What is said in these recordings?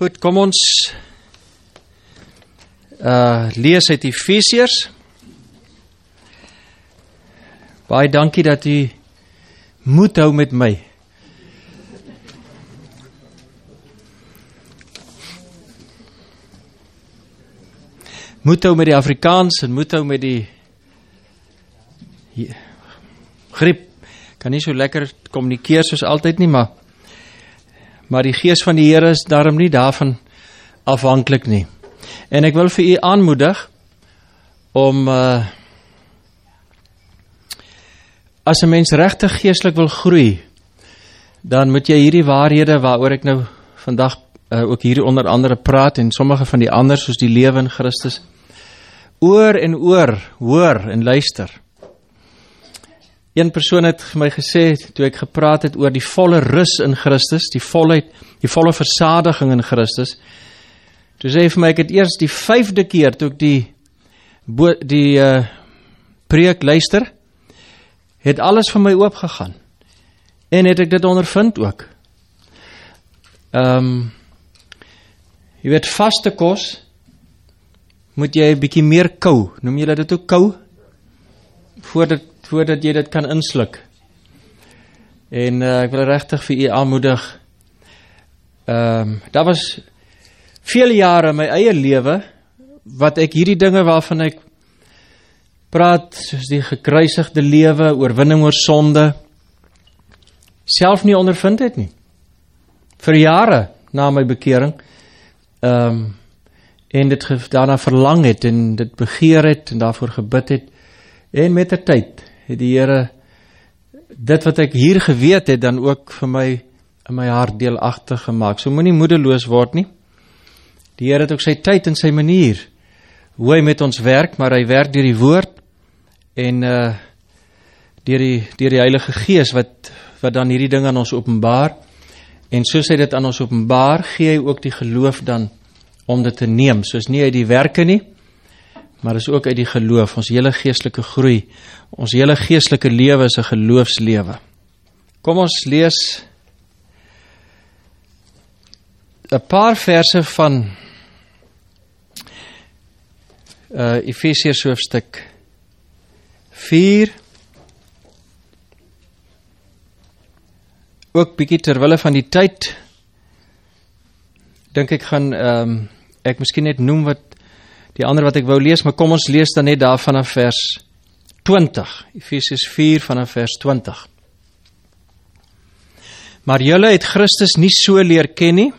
Goed, kom ons lees uit Efesiërs. Baie dankie dat u moed hou met my. Moed hou met die Afrikaans en moed hou met die griep. Kan nie so lekker kommunikeer soos altyd nie, maar die gees van die Here is daarom nie daarvan afhanklik nie. En ek wil vir u aanmoedig om as 'n mens regtig geestelik wil groei, dan moet jy hierdie waarhede waaroor ek nou vandag ook hier onder andere praat en sommige van die ander soos die lewe in Christus oor en oor hoor en luister. Een persoon het vir my gesê, toe ek gepraat het oor die volle rus in Christus, die volle versadiging in Christus, toe sê hy vir my, ek het eers die 5de keer, toe ek die preek luister, het alles vir my oopgegaan, en het ek dit ondervind ook. Jy weet, vaste kos, moet jy 'n bietjie meer kou, noem jy dit ook kou, voordat jy dit kan insluk. En ek wil regtig vir u aanmoedig, daar was vele jare in my eie lewe, wat ek hierdie dinge waarvan ek praat, soos die gekruisigde lewe, oorwinning oor sonde, self nie ondervind het nie. Vir jare na my bekering, en dit daarna verlang het, en dit begeer het, en daarvoor gebid het, en met die tyd, het die Here, dit wat ek hier geweet het, dan ook vir my, in my hart deelagtig gemaak. So moenie moedeloos word nie. Die Here het ook sy tyd en sy manier, hoe hy met ons werk, maar hy werk deur die woord, en deur die Heilige Gees, wat dan hierdie ding aan ons openbaar, en soos hy dit aan ons openbaar, gee hy ook die geloof dan, om dit te neem, soos nie uit die werke nie, maar is ook uit die geloof, ons hele geestelike groei, ons hele geestelike lewe is 'n geloofslewe. Kom ons lees 'n paar verse van Efesiërs hoofstuk 4, ook bietjie terwille van die tyd, dink ek gaan ek miskien net noem wat die ander wat ek wou lees, maar kom ons lees dan net daar vanaf vers 20, Efesiërs 4 vanaf vers 20. Maar julle het Christus nie so leer ken nie,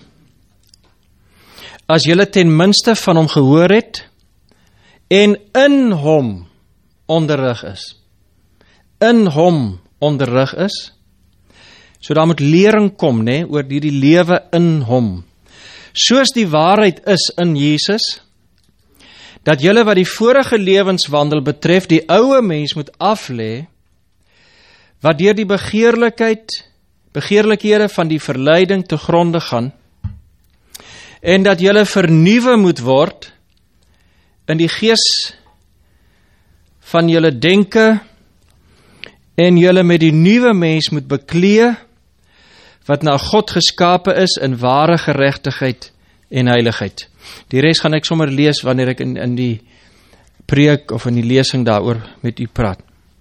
as julle ten minste van hom gehoor het, en in hom onderrig is. In hom onderrig is. So daar moet lering kom, né, oor die lewe in hom. Soos die waarheid is in Jesus, dat julle wat die vorige lewenswandel betref, die ouë mens moet aflê, wat deur die begeerlikhede van die verleiding te gronde gaan, en dat julle vernuwe moet word, in die gees van julle denke, en julle met die nuwe mens moet beklee, wat na God geskape is in ware geregtigheid en heiligheid. Die res gaan ek sommer lees wanneer ek in die preek of in die lesing daaroor met u praat.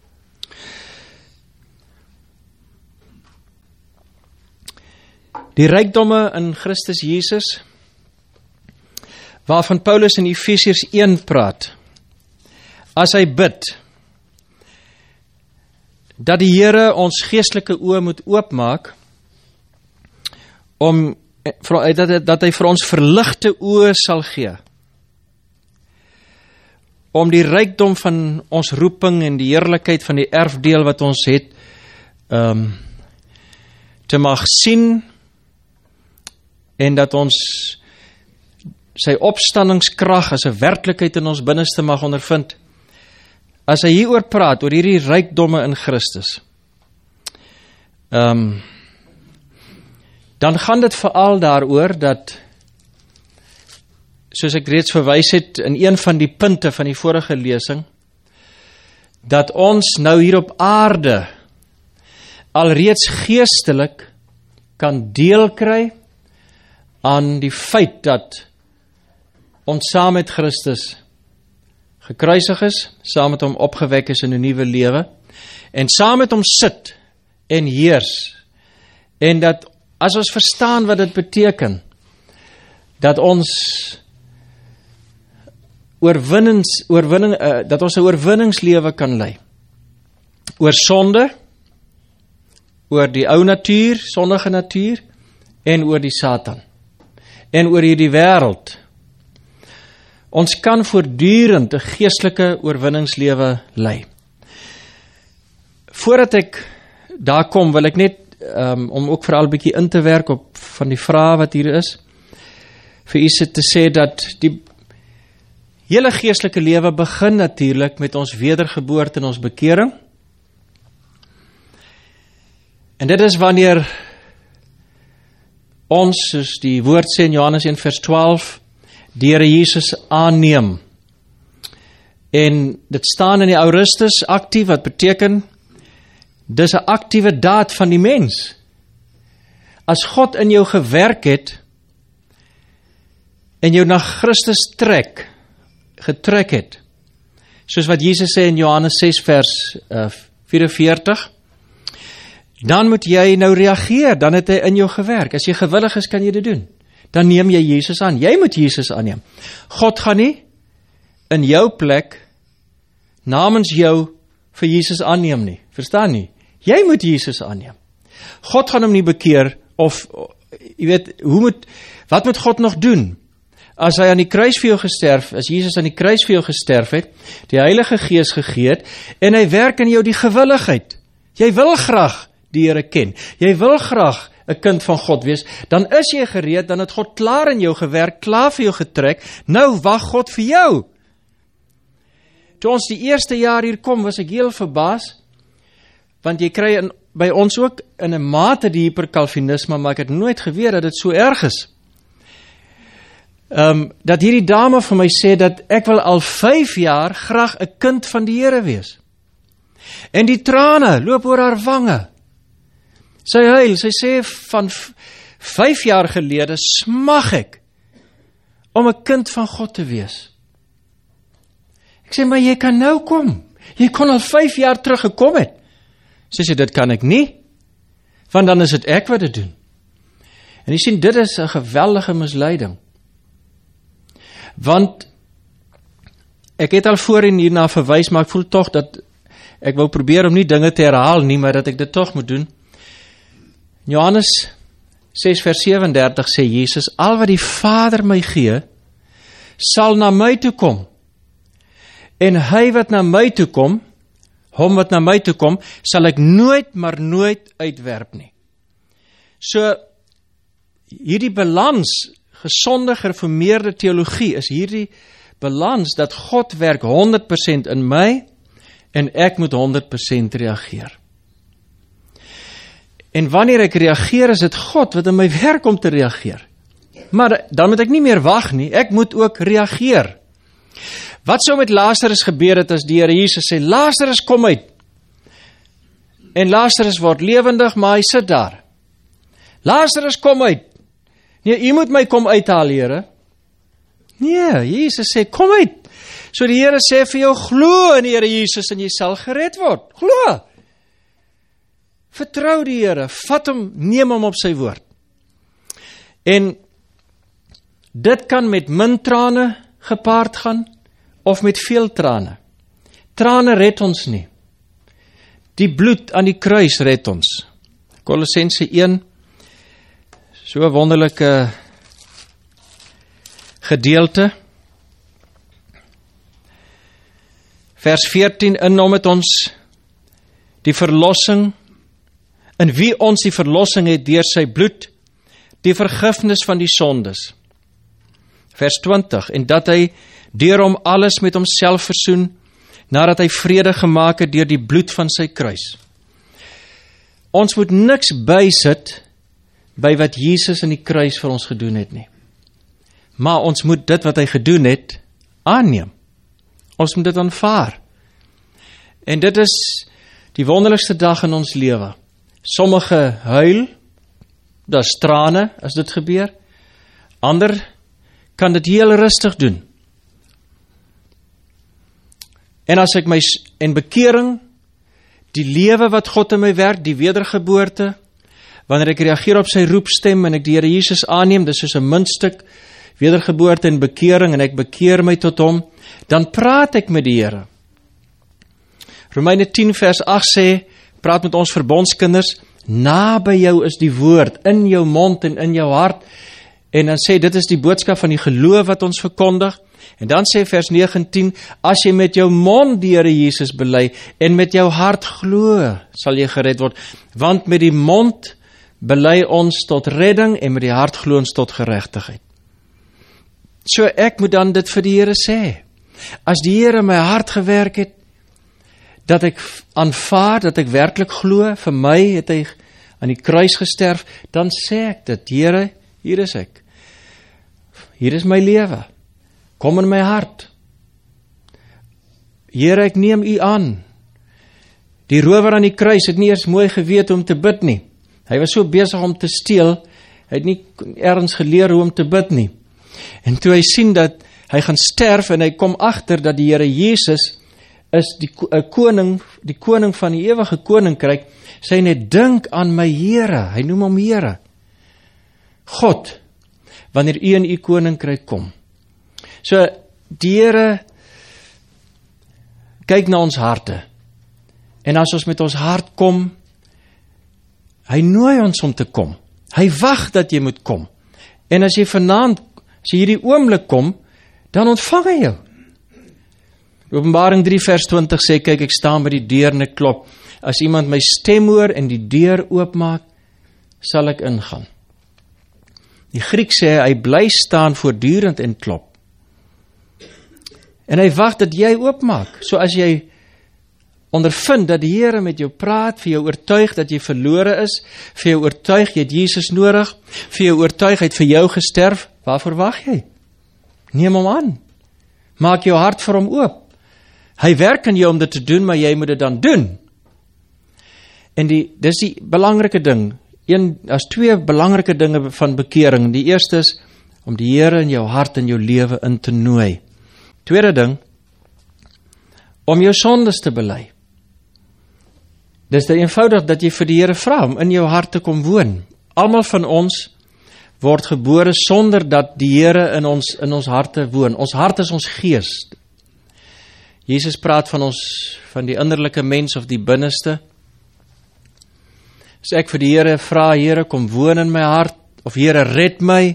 Die rykdomme in Christus Jesus, waarvan Paulus in Efesiërs 1 praat, as hy bid, dat die Here ons geestelike oë moet oopmaak, dat hy vir ons verligte oë sal gee, om die rykdom van ons roeping en die heerlikheid van die erfdeel wat ons het, te mag sien, en dat ons sy opstandingskrag as 'n werklikheid in ons binneste mag ondervind. As hy hieroor praat, oor hierdie rykdomme in Christus, dan gaan dit veral daaroor dat, soos ek reeds verwys het in een van die punte van die vorige lesing, dat ons nou hier op aarde alreeds geestelik kan deel kry aan die feit dat ons saam met Christus gekruisig is, saam met hom opgewek is in 'n nuwe lewe, en saam met hom sit en heers, en dat as ons verstaan wat dit beteken, dat ons dat ons 'n oorwinningslewe kan lei, oor sonde, oor die ou natuur, sondige natuur, en oor die Satan, en oor hierdie wêreld. Ons kan voortdurend 'n geestelike oorwinningslewe lei. Voordat ek daar kom, wil ek net, om ook veral 'n bietjie in te werk op van die vrae wat hier is, vir u te sê dat die hele geestelike lewe begin natuurlik met ons wedergeboorte en ons bekering. En dit is wanneer ons, soos die woord sê in Johannes 1 vers 12, die Here Jesus aanneem. En dit staan in die aorustus aktief, wat beteken, dis 'n aktiewe daad van die mens. As God in jou gewerk het, en jou na Christus getrek het, soos wat Jesus sê in Johannes 6 vers 44, dan moet jy nou reageer, dan het hy in jou gewerk. As jy gewillig is, kan jy dit doen. Dan neem jy Jesus aan. Jy moet Jesus aanneem. God gaan nie in jou plek namens jou vir Jesus aanneem nie. Verstaan nie? Jy moet Jesus aanneem. God gaan hom nie bekeer, of, jy weet, wat moet God nog doen? As hy aan die kruis vir jou gesterf, as Jesus aan die kruis vir jou gesterf het, die Heilige Gees gegee het, en hy werk in jou die gewilligheid. Jy wil graag die Here ken. Jy wil graag 'n kind van God wees. Dan is jy gereed, dan het God klaar in jou gewerk, klaar vir jou getrek. Nou wag God vir jou. Toe ons die eerste jaar hier kom, was ek heel verbaas, want jy kry by ons ook in 'n mate die hyperkalvinisme, maar ek het nooit geweet dat dit so erg is. Dat hierdie dame vir my sê, dat ek wil al 5 jaar graag 'n kind van die Here wees. En die trane loop oor haar wange. Sy huil, sy sê, van 5 jaar gelede smag ek om 'n kind van God te wees. Ek sê, maar jy kan nou kom. Jy kon al 5 jaar terug gekom het. Sy sê, dit kan ek nie, want dan is dit ek wat dit doen. En jy sien, dit is 'n geweldige misleiding. Want ek het al voorheen hierna verwys, maar ek voel tog dat ek wou probeer om nie dinge te herhaal nie, maar dat ek dit tog moet doen. Johannes 6 vers 37 sê Jesus, al wat die Vader my gee, sal na my toe kom. En hy wat na my toe kom, hom wat na my toe kom, sal ek nooit, maar nooit uitwerp nie. So, hierdie balans, gesonde, gereformeerde teologie, is hierdie balans dat God werk 100% in my, en ek moet 100% reageer. En wanneer ek reageer, is dit God wat in my werk om te reageer. Maar dan moet ek nie meer wag nie, ek moet ook reageer. Wat sou met Lazarus gebeur het as die Here Jesus sê, Lazarus kom uit. En Lazarus word lewendig, maar hy sit daar. Lazarus kom uit. Nee, u moet my kom uithaal, Here. Nee, Jesus sê, kom uit. So die Here sê vir jou, glo in die Here Jesus en jy sal gered word. Glo. Vertrou die Here, vat hom, neem hom op sy woord. En dit kan met min trane gepaard gaan, of met veel trane. Trane red ons nie. Die bloed aan die kruis red ons. Kolossense 1, so 'n wonderlike gedeelte. Vers 14, in hom het ons die verlossing, in wie ons die verlossing het deur sy bloed, die vergifnis van die sondes. Vers 20, en dat hy deur hom alles met homself versoen, nadat hy vrede gemaak het deur die bloed van sy kruis. Ons moet niks bysit by wat Jesus in die kruis vir ons gedoen het nie. Maar ons moet dit wat hy gedoen het, aanneem. Ons moet dit aanvaar. En dit is die wonderlikste dag in ons lewe. Sommige huil, daar's trane as dit gebeur. Ander kan dit heel rustig doen. En as ek en bekering, die lewe wat God in my werk, die wedergeboorte, wanneer ek reageer op sy roepstem en ek die Here Jesus aanneem, dis soos 'n muntstuk, wedergeboorte en bekering, en ek bekeer my tot hom, dan praat ek met die Here. Romeine 10 vers 8 sê, praat met ons verbondskinders, naby jou is die woord, in jou mond en in jou hart, en dan sê, dit is die boodskap van die geloof wat ons verkondig, en dan sê vers 9 en 10, as jy met jou mond die Here Jesus bely, en met jou hart glo, sal jy gered word, want met die mond bely ons tot redding, en met die hart glo ons tot geregtigheid. So ek moet dan dit vir die Here sê, as die Here my hart gewerk het, dat ek aanvaar, dat ek werklik glo, vir my het hy aan die kruis gesterf, dan sê ek dit, Here, hier is ek. Hier is my lewe. Kom in my hart. Here, ek neem u aan. Die rower aan die kruis het nie eers mooi geweet om te bid nie. Hy was so besig om te steel, hy het nie ergens geleer hoe om te bid nie. En toe hy sien dat hy gaan sterf en hy kom agter dat die Here Jesus is die koning van die ewige koninkryk, sê hy net, dink aan my Here, hy noem hom Here. God, wanneer u in u koninkryk kom. So, die Here kyk na ons harte, en as ons met ons hart kom, hy nooi ons om te kom, hy wag dat jy moet kom, en as jy vanaand, as jy hierdie oomblik kom, dan ontvang hy jou. Openbaring 3 vers 20 sê, kyk, ek staan by die deur en ek klop, as iemand my stem hoor en die deur oopmaak, sal ek ingaan. Die Griek sê, hy bly staan voortdurend en klop. En hy wag dat jy oopmaak. So as jy ondervind dat die Here met jou praat, vir jou oortuig dat jy verlore is, vir jou oortuig jy het Jesus nodig, vir jou oortuig hy het vir jou gesterf, waarvoor wag jy? Neem hom aan. Maak jou hart vir hom oop. Hy werk aan jou om dit te doen, maar jy moet dit dan doen. En dis die belangrike ding. As twee belangrike dinge van bekering. Die eerste is om die Here in jou hart en jou lewe in te nooi. Tweede ding, om jou sondes te bely. Dis eenvoudig dat jy vir die Here vra om in jou hart te kom woon. Almal van ons word gebore sonder dat die Here in ons harte woon. Ons hart is ons gees. Jesus praat van die innerlike mens of die binneste. As ek vir die Here vra, Here, kom woon in my hart, of Here, red my,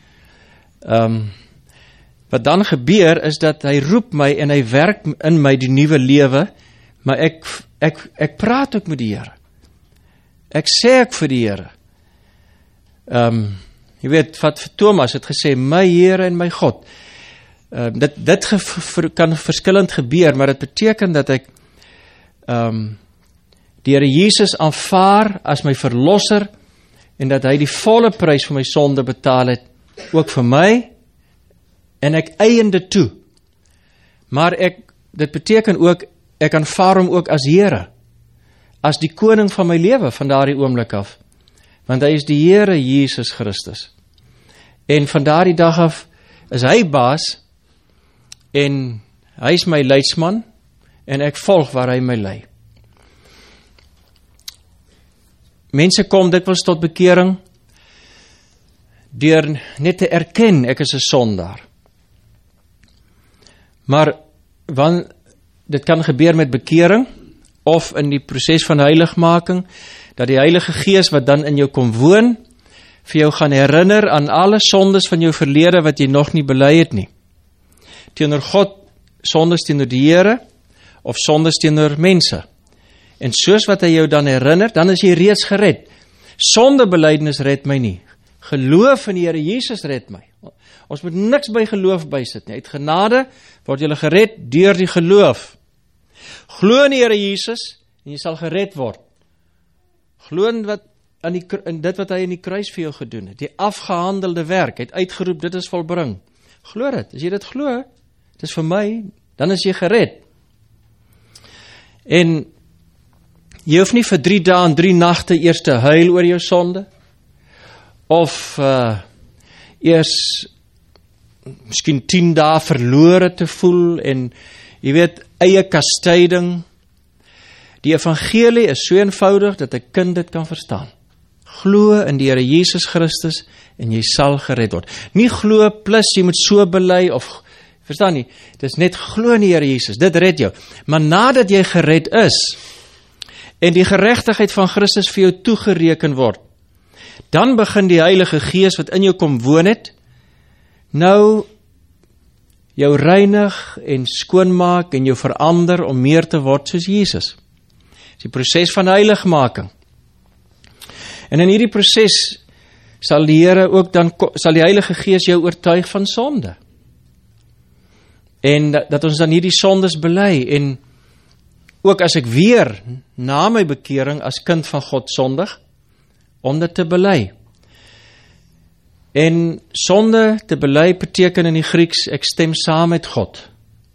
wat dan gebeur is dat hy roep my en hy werk in my die nuwe lewe, maar ek praat ook met die Here. Ek sê ek vir die Here. Jy weet, wat vir Thomas het gesê, my Here en my God. Dit kan verskillend gebeur, maar dit beteken dat ek die Here Jesus aanvaar as my verlosser, en dat hy die volle prys vir my sonde betaal het, ook vir my, en ek eien dit toe. Maar dit beteken ook, ek aanvaar hom ook as Here, as die koning van my lewe, van daardie oomblik af, want hy is die Here Jesus Christus. En van daardie dag af, is hy baas, en hy is my leidsman, en ek volg waar hy my lei. Mense kom dikwels tot bekering, deur net te erken, ek is 'n sondaar. Maar, dit kan gebeur met bekering, of in die proses van heiligmaking, dat die Heilige Gees wat dan in jou kom woon, vir jou gaan herinner aan alle sondes van jou verlede, wat jy nog nie bely het nie. Teenoor God, sondes teenoor die Here, of sondes teenoor mense. En soos wat hy jou dan herinner, dan is jy reeds gered. Sondebelydenis red my nie. Geloof in die Here Jesus red my. Ons moet niks by geloof bysit nie. Uit genade word jy gered deur die geloof. Glo in die Here Jesus, en jy sal gered word. Glo in dit wat hy in die kruis vir jou gedoen het. Die afgehandelde werk, hy het uitgeroep, dit is volbring. Glo dit. As jy dit glo, dit is vir my, dan is jy gered. En jy hoef nie vir 3 dae en 3 nagte eers te huil oor jou sonde, of eers miskien 10 dae verlore te voel en jy weet, eie kastyding. Die evangelie is so eenvoudig dat 'n kind dit kan verstaan. Glo in die Here Jesus Christus en jy sal gered word. Nie glo plus jy moet so bely of, verstaan nie, dit is net glo in die Here Jesus, dit red jou. Maar nadat jy gered is en die geregtigheid van Christus vir jou toegereken word, dan begin die Heilige Gees wat in jou kom woon het, nou jou reinig en skoonmaak en jou verander om meer te word soos Jesus. Die proses van heiligmaking. En in hierdie proses sal die Here ook dan, sal die Heilige Gees jou oortuig van sonde. En dat ons dan hierdie sondes bely, en ook as ek weer na my bekering as kind van God sondig, om dit te bely. En sonde te bely beteken in die Grieks, ek stem saam met God.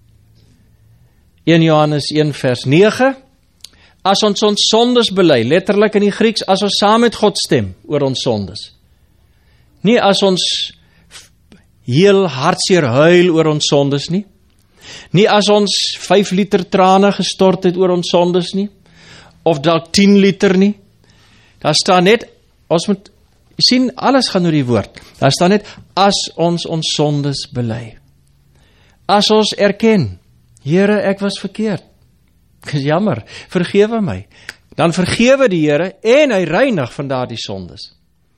1 Johannes 1 vers 9, as ons sondes bely, letterlik in die Grieks, as ons saam met God stem oor ons sondes. Nie as ons heel hartseer huil oor ons sondes nie. Nie as ons 5 liter trane gestort het oor ons sondes nie. Of dalk 10 liter nie. Daar staan net, ons moet sien, alles gaan oor die woord. Daar staan net, as ons sondes bely. As ons erken, Here, ek was verkeerd. Ek is jammer, vergewe my. Dan vergewe die Here en hy reinig van daardie sondes.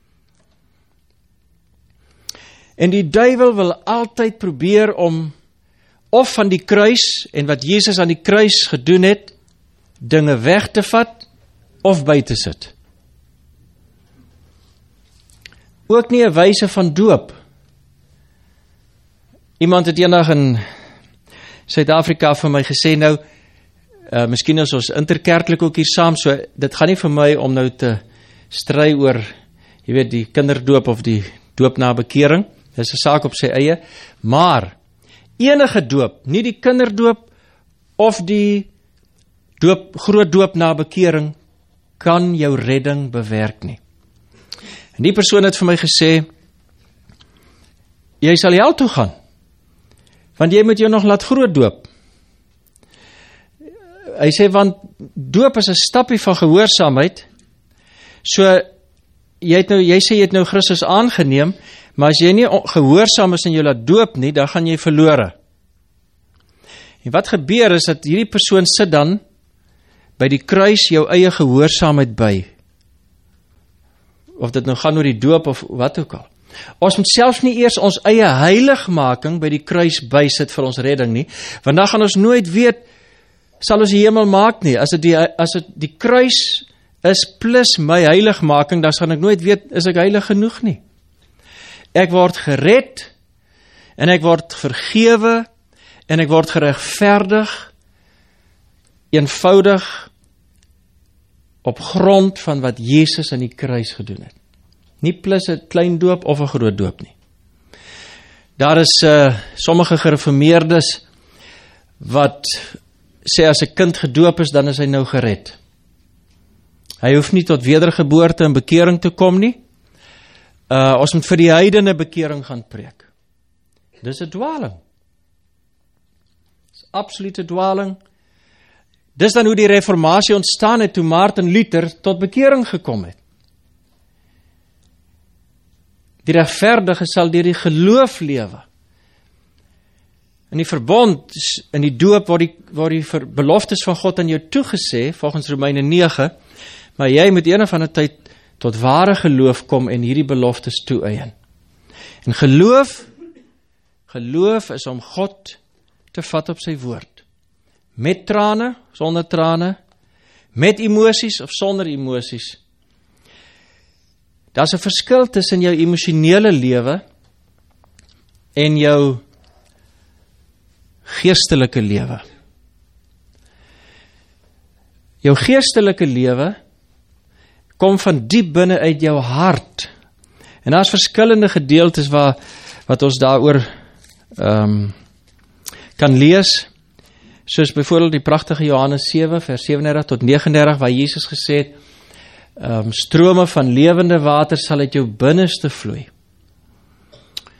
En die duiwel wil altyd probeer om of van die kruis en wat Jesus aan die kruis gedoen het, dinge weg te vat of by te sit. Ook nie 'n wyse van doop. Iemand het eendag in Suid-Afrika vir my gesê, nou, miskien is ons interkerklik ook hier saam, so dit gaan nie vir my om nou te stry oor, jy weet, die kinderdoop of die doop na bekering, dit is 'n saak op sy eie, maar enige doop, nie die kinderdoop of die groot doop na bekering, kan jou redding bewerk nie. En die persoon het vir my gesê, jy sal hel toe gaan, want jy moet jou nog laat groot doop. Hy sê, want doop is 'n stappie van gehoorsaamheid, so jy sê jy het nou Christus aangeneem, maar as jy nie gehoorsaam is en jy laat doop nie, dan gaan jy verlore. En wat gebeur is, dat hierdie persoon sit dan by die kruis jou eie gehoorsaamheid by. Of dit nou gaan oor die doop of wat ook al. Ons moet selfs nie eers ons eie heiligmaking by die kruis bysit vir ons redding nie, want dan gaan ons nooit weet, sal ons die hemel maak nie. As dit die kruis is plus my heiligmaking, dan sal ek nooit weet, is ek heilig genoeg nie. Ek word gered, en ek word vergewe, en ek word geregverdig, eenvoudig, op grond van wat Jesus aan die kruis gedoen het. Nie plus 'n klein doop of 'n groot doop nie. Daar is sommige gereformeerdes wat sê as 'n kind gedoop is, dan is hy nou gered. Hy hoef nie tot wedergeboorte en bekering te kom nie. Ons moet vir die heidene bekering gaan preek. Dis 'n dwaling. Dis absolute dwaling. Dis dan hoe die reformatie ontstaan het, toe Martin Luther tot bekering gekom het. Die regverdige sal deur die geloof lewe. In die verbond, in die doop, waar die beloftes van God aan jou toegesê, volgens Romeine 9, maar jy moet een of ander tyd tot ware geloof kom en hierdie beloftes toeëien. En geloof is om God te vat op sy woord. Met trane, sonder trane, met emosies of sonder emosies. Daar's 'n verskil tussen jou emosionele lewe en jou geestelike lewe. Jou geestelike lewe kom van diep binne uit jou hart. En daar's verskillende gedeeltes wat ons daaroor kan lees. Soos byvoorbeeld die pragtige Johannes 7 vers 37 tot 39 waar Jesus gesê het, strome van lewende water sal uit jou binneste vloei.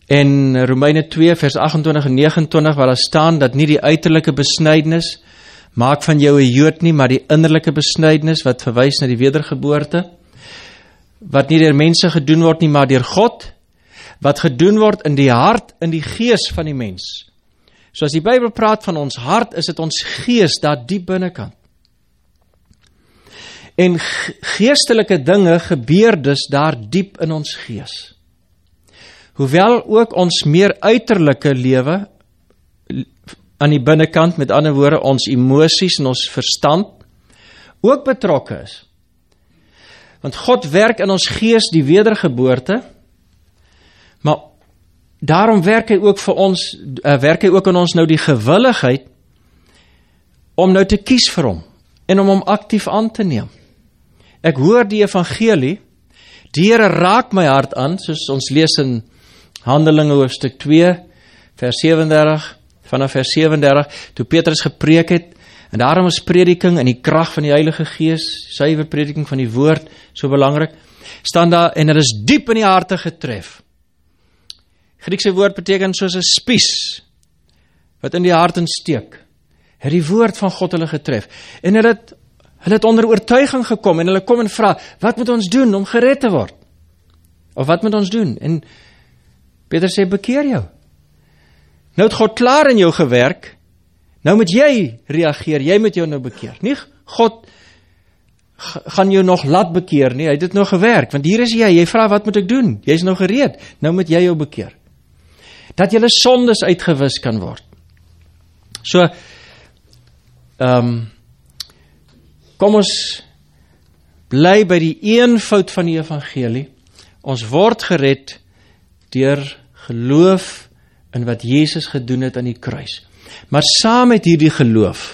En Romeine 2 vers 28 en 29 waar daar staan dat nie die uiterlike besnydenis maak van jou 'n Jood nie, maar die innerlike besnydenis wat verwys na die wedergeboorte, wat nie deur mense gedoen word nie, maar deur God, wat gedoen word in die hart, in die gees van die mens. So as die Bybel praat van ons hart, is dit ons gees daar diep binnekant. En geestelike dinge gebeur dus daar diep in ons gees. Hoewel ook ons meer uiterlike lewe aan die binnekant, met ander woorde ons emosies en ons verstand, ook betrokke is. Want God werk in ons gees die wedergeboorte, maar daarom werk hy ook vir ons, werk hy ook in ons nou die gewilligheid om nou te kies vir hom en om hom aktief aan te neem. Ek hoor die evangelie, die Here raak my hart aan, soos ons lees in Handelinge hoofstuk 2, vers 37, vanaf vers 37, toe Petrus gepreek het, en daarom is prediking in die krag van die Heilige Gees, suiwer prediking van die woord, so belangrik, staan daar, en dit is diep in die harte getref. Griekse woord beteken soos 'n spies, wat in die hart insteek. Het die woord van God hulle getref. En hulle het onder oortuiging gekom, en hulle kom en vra, wat moet ons doen om gered te word? Of wat moet ons doen? En Petrus sê, bekeer jou. Nou het God klaar in jou gewerk, nou moet jy reageer, jy moet jou nou bekeer. Nie God gaan jou nog laat bekeer nie, hy het dit nou gewerk, want hier is jy vra wat moet ek doen? Jy is nou gereed, nou moet jy jou bekeer. Dat julle sondes uitgewis kan word. So, kom ons bly by die eenvoud van die evangelie. Ons word gered deur geloof in wat Jesus gedoen het aan die kruis. Maar saam met hierdie geloof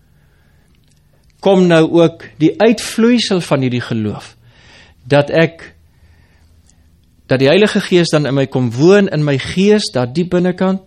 kom nou ook die uitvloeisel van hierdie geloof, dat die Heilige Gees dan in my kom woon, in my gees, daar diep binnekant,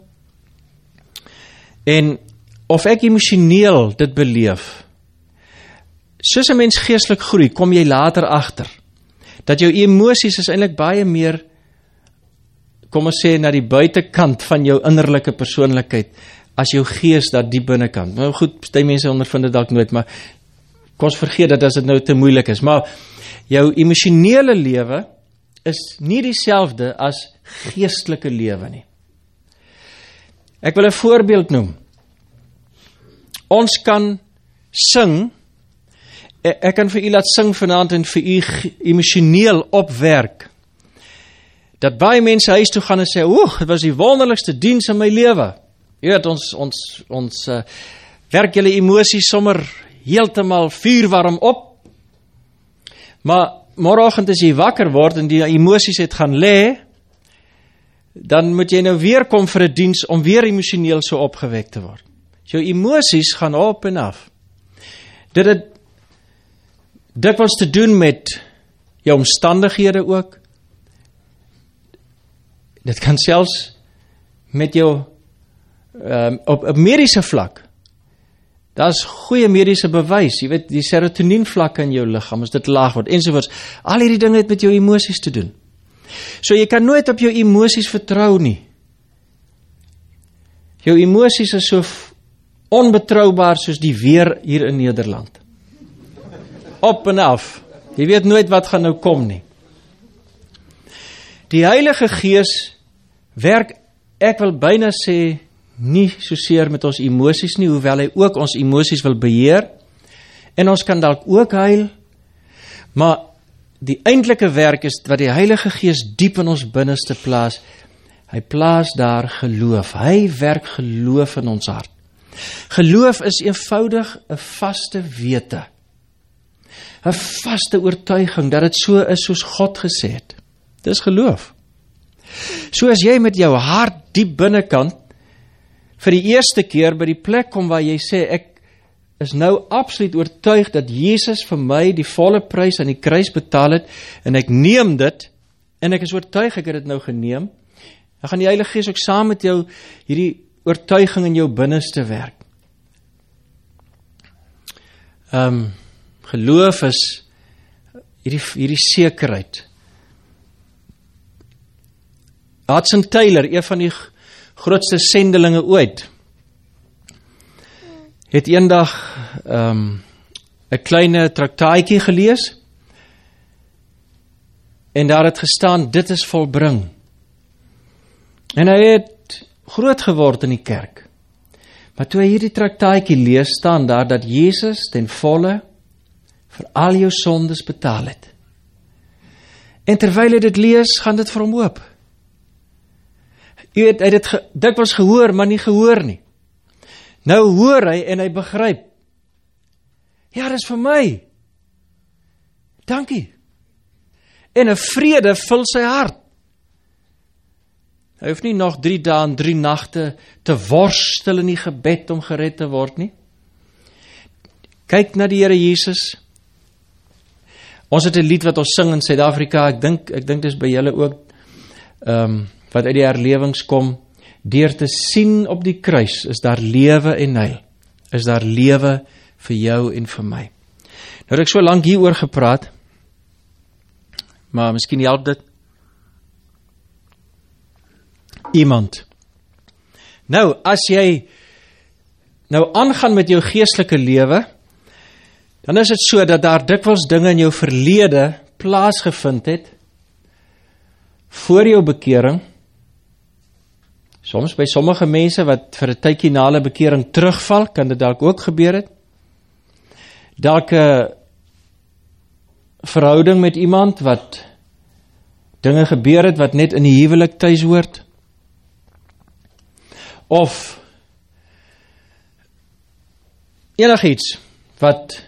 en of ek emosioneel dit beleef, soos 'n mens geestelik groei, kom jy later agter, dat jou emosies is eintlik baie meer, kom ons sê, na die buitekant van jou innerlike persoonlikheid, as jou gees daar diep binnekant. Nou goed, die mense ondervind dit dalk nooit, maar kom ons vergeet dat as dit nou te moeilik is, maar jou emosionele lewe is nie dieselfde as geestelike lewe nie. Ek wil 'n voorbeeld noem. Ons kan sing, ek kan vir u laat sing vanaand en vir u emosioneel opwerk, dat baie mense huis toe gaan en sê, dit was die wonderlikste diens in my lewe. Jy weet, ons werk julle emosies sommer heeltemal vuurwarm op, maar môreoggend as jy wakker word en die emosies het gaan lê, dan moet jy nou weer kom vir 'n diens om weer emosioneel so opgewek te word. Jou emosies gaan op en af. Dit het dikwels te doen met jou omstandighede ook. Dit kan selfs met jou op 'n mediese vlak. Daar's goeie mediese bewys, jy weet, die serotonienvlakke in jou liggaam, as dit laag word, ensovoorts. Al hierdie dinge het met jou emosies te doen. So jy kan nooit op jou emosies vertrou nie. Jou emosies is so onbetroubaar soos die weer hier in Nederland. Op en af. Jy weet nooit wat gaan nou kom nie. Die Heilige Gees werk, ek wil byna sê, nie soseer met ons emosies nie, hoewel hy ook ons emosies wil beheer, en ons kan dalk ook huil, maar die eintlike werk is wat die Heilige Gees diep in ons binneste plaas. Hy plaas daar geloof. Hy werk geloof in ons hart. Geloof is eenvoudig 'n vaste wete, 'n vaste oortuiging dat dit so is soos God gesê het. Dis geloof. So as jy met jou hart diep binnekant vir die eerste keer by die plek kom waar jy sê, ek is nou absoluut oortuig dat Jesus vir my die volle prys aan die kruis betaal het, en ek neem dit, en ek is oortuig ek het dit nou geneem, dan gaan die Heilige Gees ook saam met jou hierdie oortuiging in jou binneste werk. Geloof is hierdie sekerheid. Hudson Taylor, een van die grootste sendelinge ooit, het eendag 'n kleine traktaatjie gelees, en daar het gestaan, dit is volbring. En hy het groot geword in die kerk. Maar toe hy hierdie traktaatjie lees, staan daar dat Jesus ten volle vir al jou sondes betaal het. En terwyl hy dit lees, gaan dit vir hom oop. Jy weet, hy het dit dikwels gehoor, maar nie gehoor nie. Nou hoor hy en hy begryp. Ja, dis vir my. Dankie. En 'n vrede vul sy hart. Hy hoef nie nog 3 dae en 3 nagte te worstel in die gebed om gered te word nie. Kyk na die Here Jesus. Ons het 'n lied wat ons sing in Suid-Afrika, ek dink dis by julle ook, wat uit die herlewings kom, deur te sien op die kruis, is daar lewe en heil, is daar lewe vir jou en vir my. Nou het ek so lank hieroor gepraat, maar miskien help dit iemand. Nou, as jy nou aangaan met jou geestelike lewe, dan is dit so dat daar dikwels dinge in jou verlede plaasgevind het, voor jou bekering, soms by sommige mense wat vir 'n tydjie na hulle bekering terugval, kan dit dalk ook gebeur het, dalk 'n verhouding met iemand wat dinge gebeur het wat net in die huwelik tuis hoort, of enigiets wat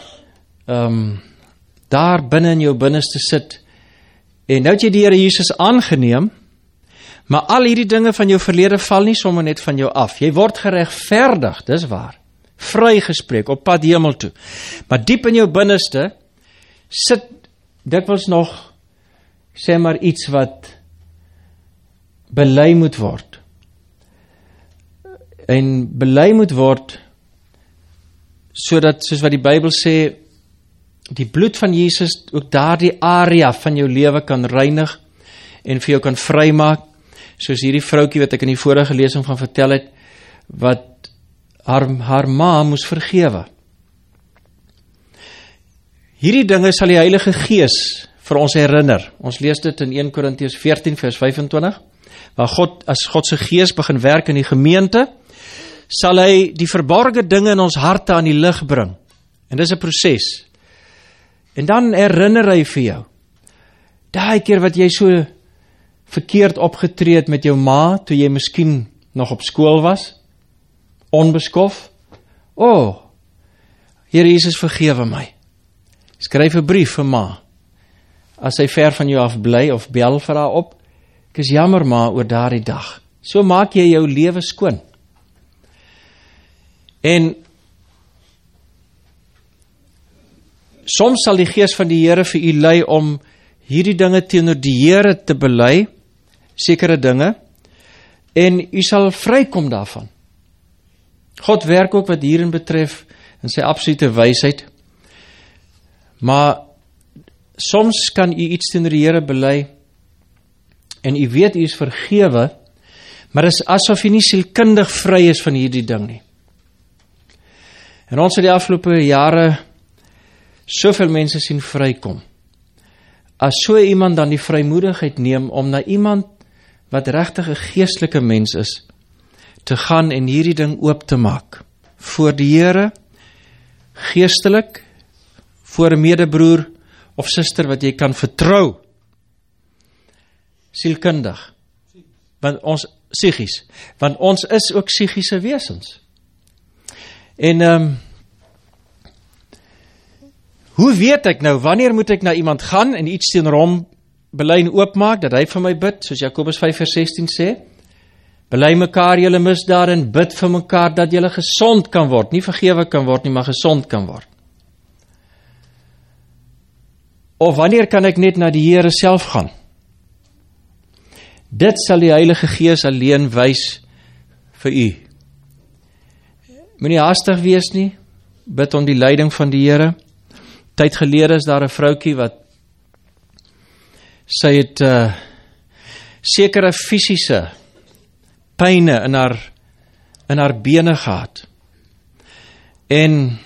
daar binne in jou binneste sit, en nou het jy die Here Jesus aangeneem, maar al hierdie dinge van jou verlede val nie sommer net van jou af. Jy word geregverdig, dis waar, vrygespreek, op pad hemel toe. Maar diep in jou binneste sit dikwels nog, sê maar iets wat bely moet word. En bely moet word, sodat, soos wat die Bybel sê, die bloed van Jesus ook daardie area van jou lewe kan reinig en vir jou kan vrymaak, soos hierdie vroukie wat ek in die vorige lesing van vertel het, wat haar ma moes vergewe. Hierdie dinge sal die Heilige Gees vir ons herinner. Ons lees dit in 1 Korintiërs 14 vers 25, waar as God se Gees begin werk in die gemeente, sal hy die verborgde dinge in ons harte aan die lig bring. En dis 'n proses. En dan herinner hy vir jou, daai keer wat jy so verkeerd opgetree het met jou ma, toe jy miskien nog op skool was, onbeskof, Here Jesus, vergewe my. Skryf 'n brief vir ma, as hy ver van jou af bly, of bel vir haar op, ek is jammer ma oor daardie dag. So maak jy jou lewe skoon. En soms sal die Gees van die Here vir u lei om hierdie dinge teenoor die Here te bely, sekere dinge, en u sal vrykom daarvan. God werk ook wat hierin betref in sy absolute wysheid, maar soms kan u iets teenoor die Here bely, en u weet u is vergewe, maar is asof u nie sielkundig vry is van hierdie ding nie. En ons het die afgelope jare soveel mense sien vrykom. As so iemand dan die vrymoedigheid neem om na iemand wat regtig 'n geestelike mens is, te gaan en hierdie ding oop te maak, voor die Here, geestelik, voor 'n medebroer of suster wat jy kan vertrou, sielkundig, psigies, want ons is ook psigiese wesens. En hoe weet ek nou, wanneer moet ek na iemand gaan en iets teenoor hom bely en oopmaak, dat hy vir my bid, soos Jakobus 5 vers 16 sê, bely mekaar julle misdade en bid vir mekaar dat julle gesond kan word, nie vergewe kan word nie, maar gesond kan word. Of wanneer kan ek net na die Here self gaan? Dit sal die Heilige Gees alleen wys vir u. Moenie haastig wees nie, bid om die leiding van die Here. Tyd gelede is daar 'n vroukie wat sy het sekere fisiese pyne in haar bene gehad. En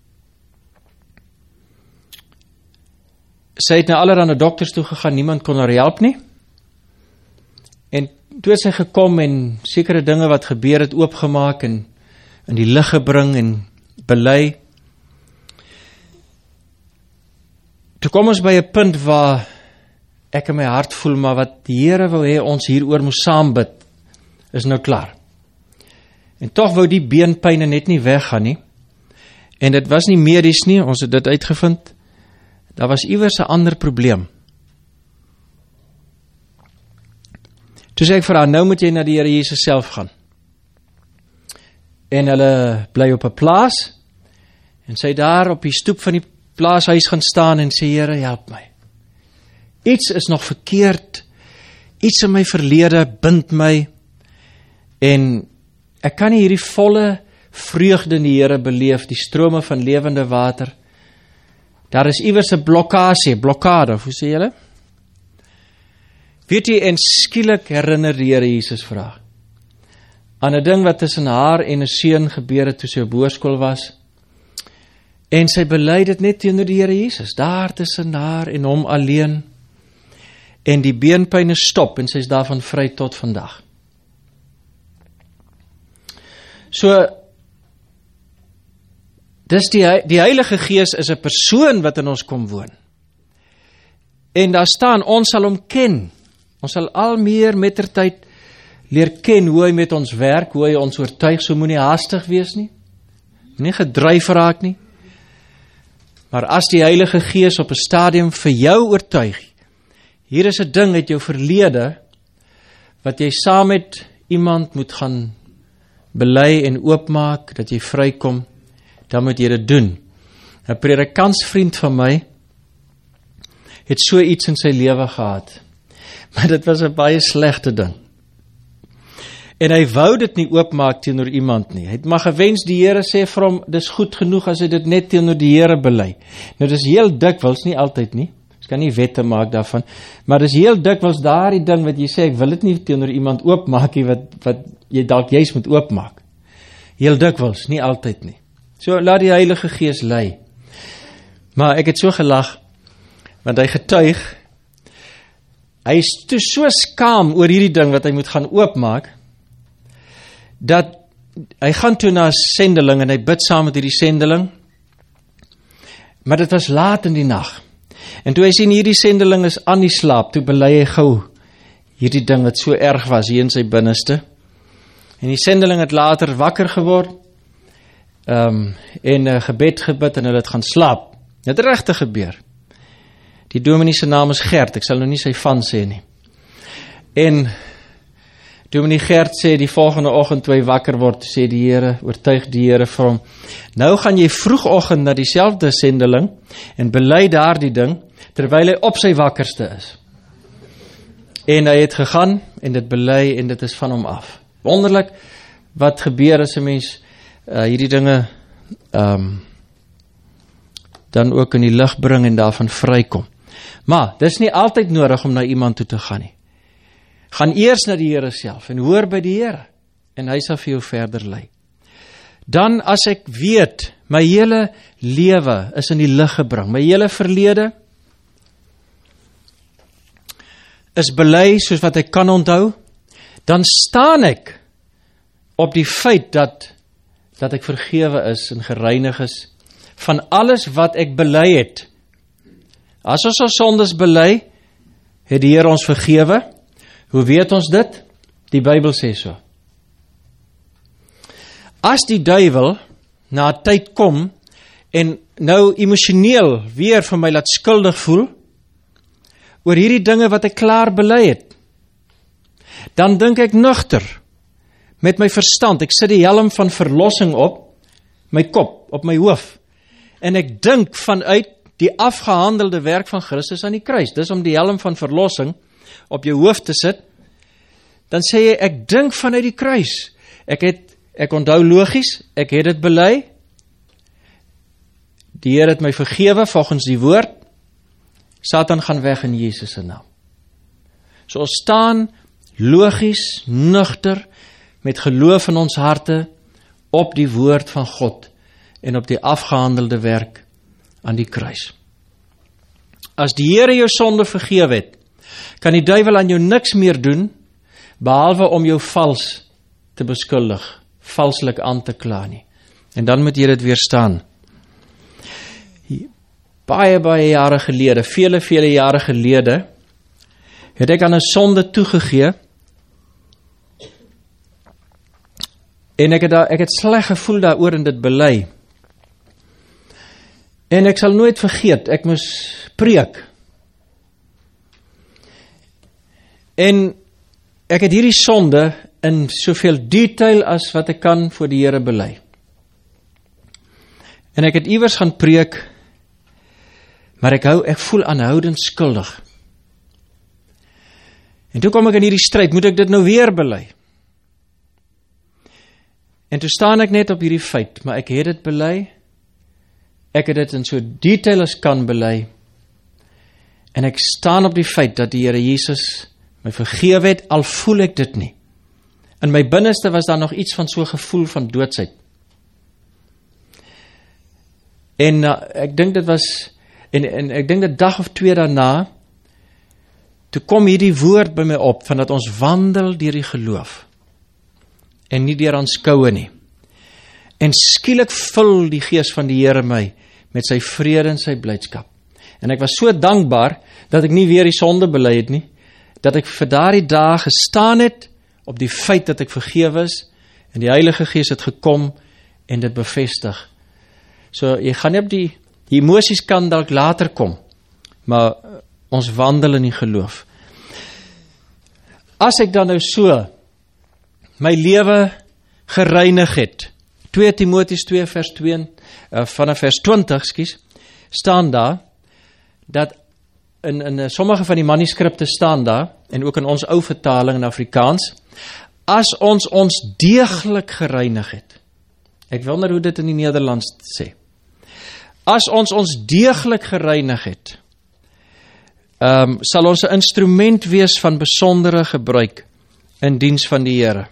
sy het na allerhande dokters toe gegaan, niemand kon haar help nie. En toe het sy gekom en sekere dinge wat gebeur het oopgemaak en in die lig gebring en bely. Toe kom ons by 'n punt waar ek in my hart voel, maar wat die Here wou hê ons hieroor moes saam bid, is nou klaar. En tog wou die beenpyne net nie weggaan nie. En dit was nie medies nie, ons het dit uitgevind. Daar was iewers 'n ander probleem. Toe sê ek vir haar, nou moet jy na die Here Jesus self gaan. En hulle bly op 'n plaas, en sy daar op die stoep van die plaashuis gaan staan en sê, Here, help my. Iets is nog verkeerd, iets in my verlede bind my, en ek kan nie hierdie volle vreugde in die Here beleef, die strome van lewende water. Daar is iewers 'n blokkade, hoe sê julle? Weet jy, en skielik herinner die Here Jesus vra aan 'n ding wat tussen haar en 'n seun gebeur het toe sy op hoërskool was. En sy bely dit net teenoor die Here Jesus, daar tussen haar en hom alleen. En die beenpyne stop en sy is daarvan vry tot vandag. So, dis die Heilige Gees is 'n persoon wat in ons kom woon. En daar staan, ons sal hom ken. Ons sal al meer mettertyd leer ken hoe hy met ons werk, hoe hy ons oortuig, so moenie haastig wees nie. Moenie gedryf raak nie. Maar as die Heilige Gees op 'n stadium vir jou oortuig, hier is 'n ding uit jou verlede, wat jy saam met iemand moet gaan bely en oopmaak, dat jy vrykom, dan moet jy dit doen. 'n Predikantsvriend van my het so iets in sy lewe gehad, maar dit was 'n baie slegte ding. En hy wou dit nie oopmaak teenoor iemand nie. Hy het maar gewens die Here sê vir hom, dis goed genoeg as hy dit net teenoor die Here bely. Nou dis heel dikwels, nie altyd nie, ek kan nie wette maak daarvan, maar dis heel dikwels daardie ding wat jy sê, ek wil dit nie teenoor iemand oopmaak nie, wat jy dalk juist moet oopmaak. Heel dikwels, nie altyd nie. So laat die Heilige Gees lei. Maar ek het so gelag, want hy getuig, hy is toe so skaam oor hierdie ding wat hy moet gaan oopmaak, dat hy gaan toe na 'n sendeling en hy bid saam met hierdie sendeling, maar dit was laat in die nag. En toe hy sien hierdie sendeling is aan die slaap, toe bely hy gou hierdie ding wat so erg was hier in sy binneste. En die sendeling het later wakker geword, en gebed gebid en hulle het gaan slaap. Dit het regtig gebeur. Die dominee se naam is Gert, ek sal nou nie sy van sê nie. En dominee Gert sê die volgende oggend toe hy wakker word, sê die Here, oortuig die Here vir hom, nou gaan jy vroegoggend na dieselfde sendeling en bely daar die ding, terwyl hy op sy wakkerste is. En hy het gegaan en dit bely en dit is van hom af. Wonderlik wat gebeur as 'n mens hierdie dinge dan ook in die lig bring en daarvan vrykom. Maar dis nie altyd nodig om na iemand toe te gaan nie. Gaan eers na die Here self en hoor by die Here en hy sal vir jou verder lei. Dan as ek weet, my hele lewe is in die lig gebring, my hele verlede is bely soos wat ek kan onthou, dan staan ek op die feit dat ek vergewe is en gereinig is van alles wat ek bely het. As ons ons sondes bely, het die Here ons vergewe. Hoe weet ons dit? Die Bybel sê so. As die duiwel na 'n tyd kom en nou emosioneel weer vir my laat skuldig voel oor hierdie dinge wat ek klaar bely het, dan dink ek nugter met my verstand. Ek sit die helm van verlossing op my kop, op my hoof, en ek dink vanuit die afgehandelde werk van Christus aan die kruis. Dis om die helm van verlossing op jou hoof te sit. Dan sê jy, ek dink vanuit die kruis. Ek onthou logies, ek het dit bely. Die Here het my vergewe volgens die woord. Satan gaan weg in Jesus se naam. So ons staan logies, nugter, met geloof in ons harte, op die woord van God, en op die afgehandelde werk aan die kruis. As die Here jou sonde vergewe het, kan die duiwel aan jou niks meer doen, behalwe om jou vals te beskuldig, valslik aan te kla nie. En dan moet jy dit weerstaan. Baie jare gelede, vele jare gelede, het ek aan 'n sonde toegegee, en ek het sleg gevoel daaroor en dit bely. En ek sal nooit vergeet, ek moes preek. En ek het hierdie sonde in soveel detail as wat ek kan voor die Here bely. En ek het iewers gaan preek, maar ek voel aanhoudend skuldig. En toe kom ek in hierdie stryd, moet ek dit nou weer bely? En toe staan ek net op hierdie feit, maar ek het dit bely, ek het dit in so detail as kan bely, en ek staan op die feit dat die Here Jesus my vergewe het, al voel ek dit nie. In my binneste was daar nog iets van so gevoel van doodsheid. En ek dink dit was, en ek dink 'n dag of 2 daarna, toe kom hierdie woord by my op, van dat ons wandel deur die geloof, en nie deur aanskoue nie. En skielik vul die Gees van die Here my, met sy vrede en sy blydskap. En ek was so dankbaar, dat ek nie weer die sonde bely het nie, dat ek vir daardie dae gestaan het, op die feit dat ek vergewe is, en die Heilige Gees het gekom, en dit bevestig. So, jy gaan nie op die emosies kan dalk later kom, maar ons wandel in die geloof. As ek dan nou so, my lewe gereinig het, 2 Timoteus 2 vers 2, vanaf vers 20, staan daar, dat in sommige van die manuskripte staan daar, en ook in ons ou vertaling in Afrikaans, as ons deeglik gereinig het. Ek wil net hoe dit in die Nederlands sê. As ons deeglik gereinig het, sal ons 'n instrument wees van besondere gebruik in diens van die Here.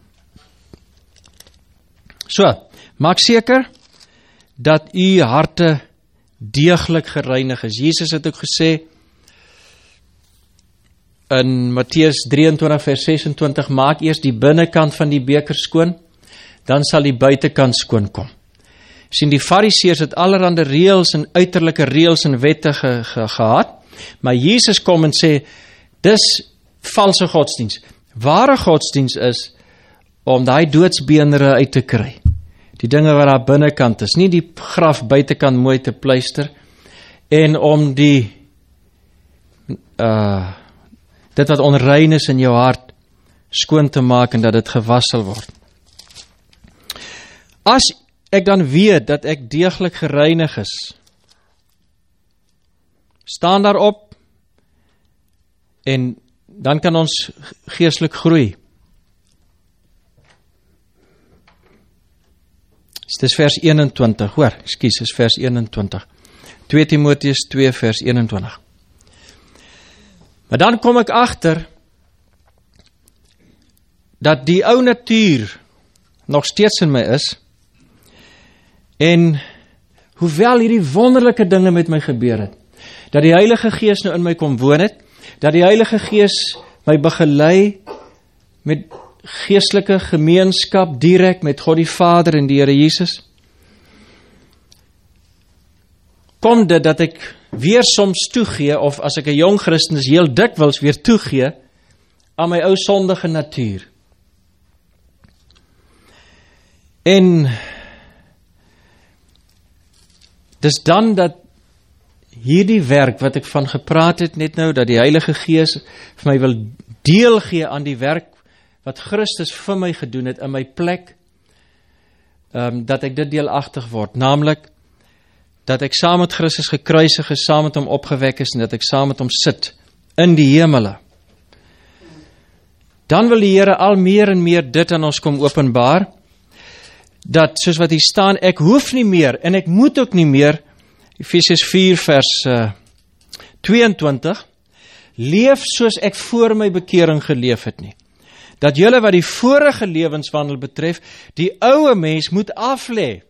So, maak seker dat u harte deeglik gereinig is. Jesus het ook gesê in Matteus 23 vers 26, maak eers die binnekant van die beker skoon, dan sal die buitekant skoon kom. Sien, die Fariseërs het allerhande reëls en uiterlike reëls en wette gehad, maar Jesus kom en sê, dis valse godsdiens. Ware godsdiens is om daai doodsbeenere uit te kry. Die dinge wat daar binnekant is, nie die graf buitekant mooi te pleister, en om dit wat onrein is in jou hart skoon te maak en dat dit gewas sal word. As ek dan weet dat ek deeglik gereinig is, staan daarop, en dan kan ons geestelik groei. Dis vers 21, hoor, is vers 21. 2 Timoteus 2 vers 21. Maar dan kom ek agter, dat die ou natuur nog steeds in my is, en hoewel hierdie wonderlike dinge met my gebeur het, dat die Heilige Gees nou in my kom woon het, dat die Heilige Gees my begelei met geestelike gemeenskap direk met God die Vader en die Here Jesus, kom dit dat ek weer soms toegee, of as ek 'n jong Christen is, heel dikwels weer toegee aan my ou sondige natuur. En dis dan dat hierdie werk wat ek van gepraat het net nou, dat die Heilige Gees vir my wil deel gee aan die werk wat Christus vir my gedoen het in my plek, dat ek dit deelagtig word, naamlik dat ek saam met Christus gekruisig is, saam met hom opgewek is, en dat ek saam met hom sit in die hemele. Dan wil die Here al meer en meer dit aan ons kom openbaar, dat soos wat hier staan, ek hoef nie meer, en ek moet ook nie meer, Efesiërs 4 vers 22, leef soos ek voor my bekering geleef het nie. Dat julle wat die vorige lewenswandel betref, die ou mens moet aflê.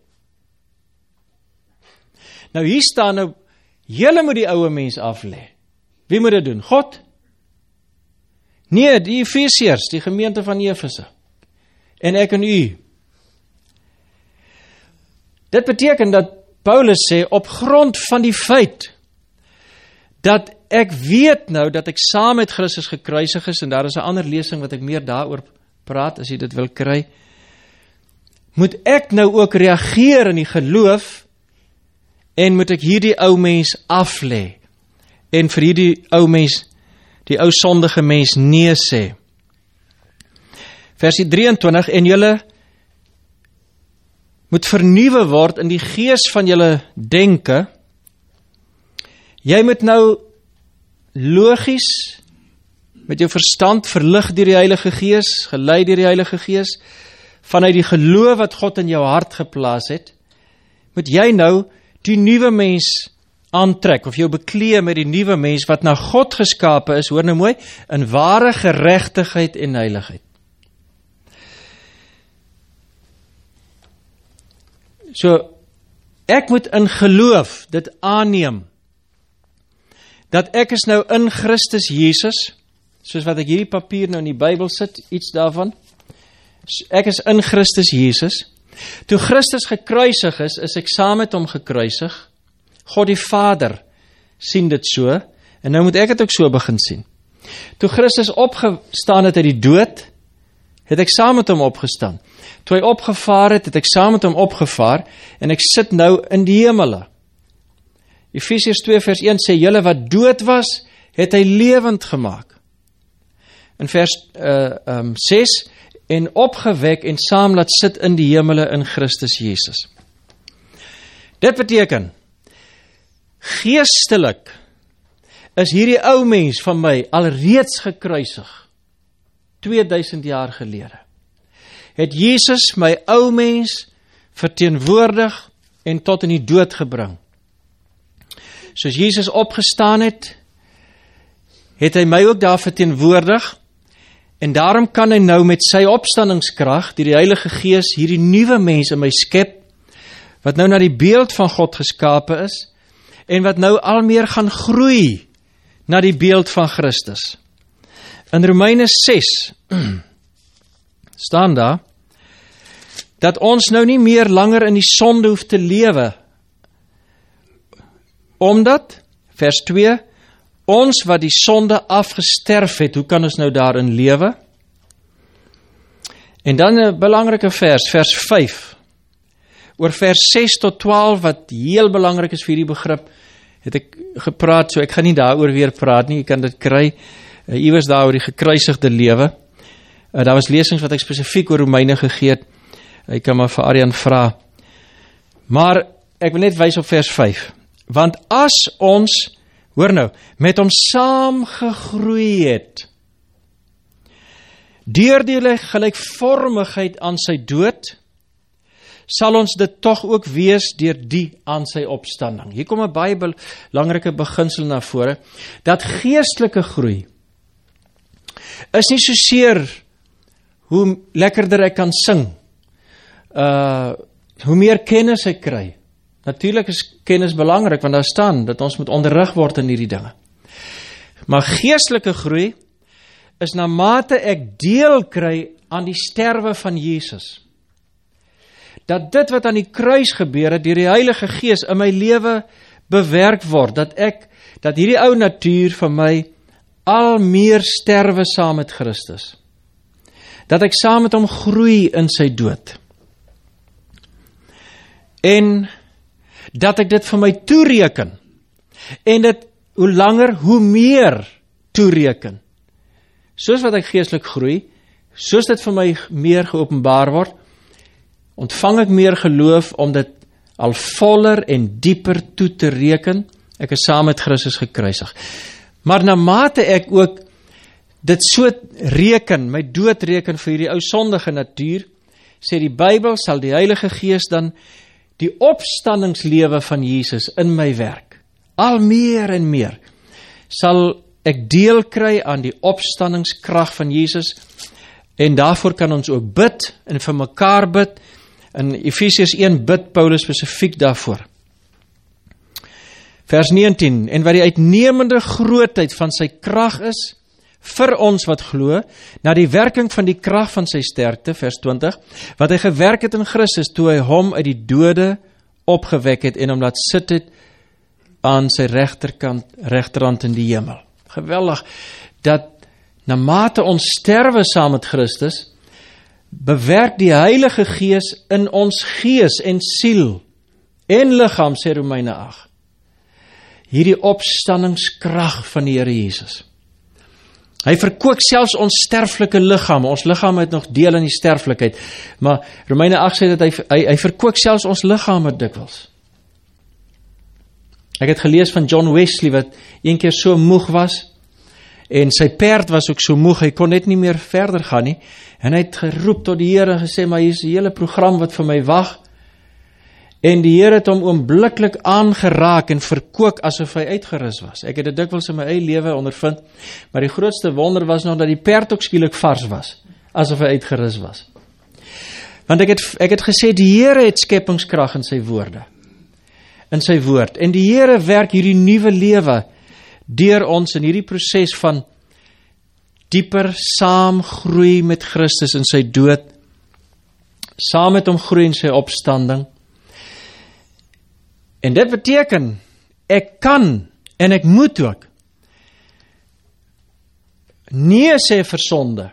Nou hier staan nou, julle moet die ou mens aflê. Wie moet dit doen? God? Nee, die Efesiërs, die gemeente van Efese. En ek en u. Dit beteken dat Paulus sê, op grond van die feit, dat ek weet nou, dat ek saam met Christus gekruisig is, en daar is 'n ander lesing wat ek meer daaroor praat, as jy dit wil kry, moet ek nou ook reageer in die geloof, en moet ek hierdie ou mens aflê, en vir hierdie ou mens, die ou sondige mens nee sê. Versie 23, en julle moet vernuwe word in die gees van julle denke. Jy moet nou logies, met jou verstand verlig deur die Heilige Gees, gelei deur die Heilige Gees, vanuit die geloof wat God in jou hart geplaas het, moet jy nou die nuwe mens aantrek, of jou beklee met die nuwe mens, wat na God geskape is, hoor nou mooi, in ware geregtigheid en heiligheid. So, ek moet in geloof dit aanneem, dat ek is nou in Christus Jesus, soos wat ek hierdie papier nou in die Bybel sit, iets daarvan, ek is in Christus Jesus. Toe Christus gekruisig is ek saam met hom gekruisig. God die Vader sien dit so, en nou moet ek dit ook so begin sien. Toe Christus opgestaan het uit die dood, het ek saam met hom opgestaan. Toe hy opgevaar het ek saam met hom opgevaar, en ek sit nou in die hemele. Efesiërs 2 vers 1 sê, julle wat dood was, het hy lewend gemaak. In vers 6, en opgewek en saam laat sit in die hemele in Christus Jesus. Dit beteken, geestelik is hierdie ou mens van my alreeds gekruisig, 2000 jaar gelede. Het Jesus my ou mens verteenwoordig en tot in die dood gebring. Soos Jesus opgestaan het hy my ook daar verteenwoordig, en daarom kan hy nou met sy opstandingskrag, die Heilige Gees, hierdie nuwe mens in my skep, wat nou na die beeld van God geskape is, en wat nou al meer gaan groei na die beeld van Christus. In Romeine 6 staan daar, dat ons nou nie meer langer in die sonde hoef te lewe, omdat, vers 2, ons wat die sonde afgesterf het, hoe kan ons nou daarin lewe? En dan 'n belangrike vers 5, oor vers 6 tot 12, wat heel belangrik is vir hierdie begrip, het ek gepraat, so ek gaan nie daaroor weer praat nie, jy kan dit kry, iewers daar oor die gekruisigde lewe. Daar was lesings wat ek spesifiek oor Romeine gegee het, ek kan maar vir Arjan vra. Maar ek wil net wys op vers 5, want as ons, hoor nou, met hom saam gegroei het, deur die gelykvormigheid aan sy dood, sal ons dit tog ook wees deur die aan sy opstanding. Hier kom 'n baie belangrike beginsel na vore, dat geestelike groei is nie soseer hoe lekkerder ek kan sing, hoe meer kennis ek kry. Natuurlik is kennis belangrik, want daar staan dat ons moet onderrig word in hierdie dinge. Maar geestelike groei is na mate ek deel kry aan die sterwe van Jesus. Dat dit wat aan die kruis gebeur het, deur die Heilige Gees in my lewe bewerk word, dat hierdie ou natuur van my al meer sterwe saam met Christus. Dat ek saam met hom groei in sy dood. En dat ek dit vir my toereken, en dit hoe langer, hoe meer toereken. Soos wat ek geestelik groei, soos dit vir my meer geopenbaar word, ontvang ek meer geloof om dit al voller en dieper toe te reken. Ek is saam met Christus gekruisig. Maar na mate ek ook dit so reken, my dood reken vir hierdie ou sondige natuur, sê die Bybel, sal die Heilige Gees dan die opstandingslewe van Jesus in my werk, al meer en meer, sal ek deel kry aan die opstandingskrag van Jesus, en daarvoor kan ons ook bid, en vir mekaar bid. In Efesiërs 1 bid Paulus spesifiek daarvoor. Vers 19, en wat die uitnemende grootheid van sy krag is, vir ons wat glo, na die werking van die krag van sy sterkte, vers 20, wat hy gewerk het in Christus, toe hy hom uit die dode opgewek het, en hom laat sit het aan sy regterhand in die hemel. Geweldig, dat na mate ons sterwe saam met Christus, bewerk die Heilige Gees in ons gees en siel en liggaam, sê Romeine 8. Hierdie opstandingskrag van die Here Jesus. Hy verkoop selfs ons sterflike liggaam. Ons liggaam het nog deel in die sterflikheid. Maar Romeine 8 sê dat hy verkoop selfs ons liggame dikwels. Ek het gelees van John Wesley wat een keer so moeg was en sy perd was ook so moeg, hy kon net nie meer verder gaan nie. En hy het geroep tot die Here en gesê, maar hier is 'n hele program wat vir my wag. En die Here het hom oombliklik aangeraak en verkook asof hy uitgerus was. Ek het dit dikwels in my eie lewe ondervind, maar die grootste wonder was nog dat die perd ook skielik vars was, asof hy uitgerus was. Want ek het gesê, die Here het skepingskrag in sy woorde, in sy woord. En die Here werk hierdie nuwe lewe deur ons in hierdie proses van dieper saamgroei met Christus in sy dood, saam met hom groei in sy opstanding. En dit beteken, ek kan en ek moet ook nee sê vir sonde.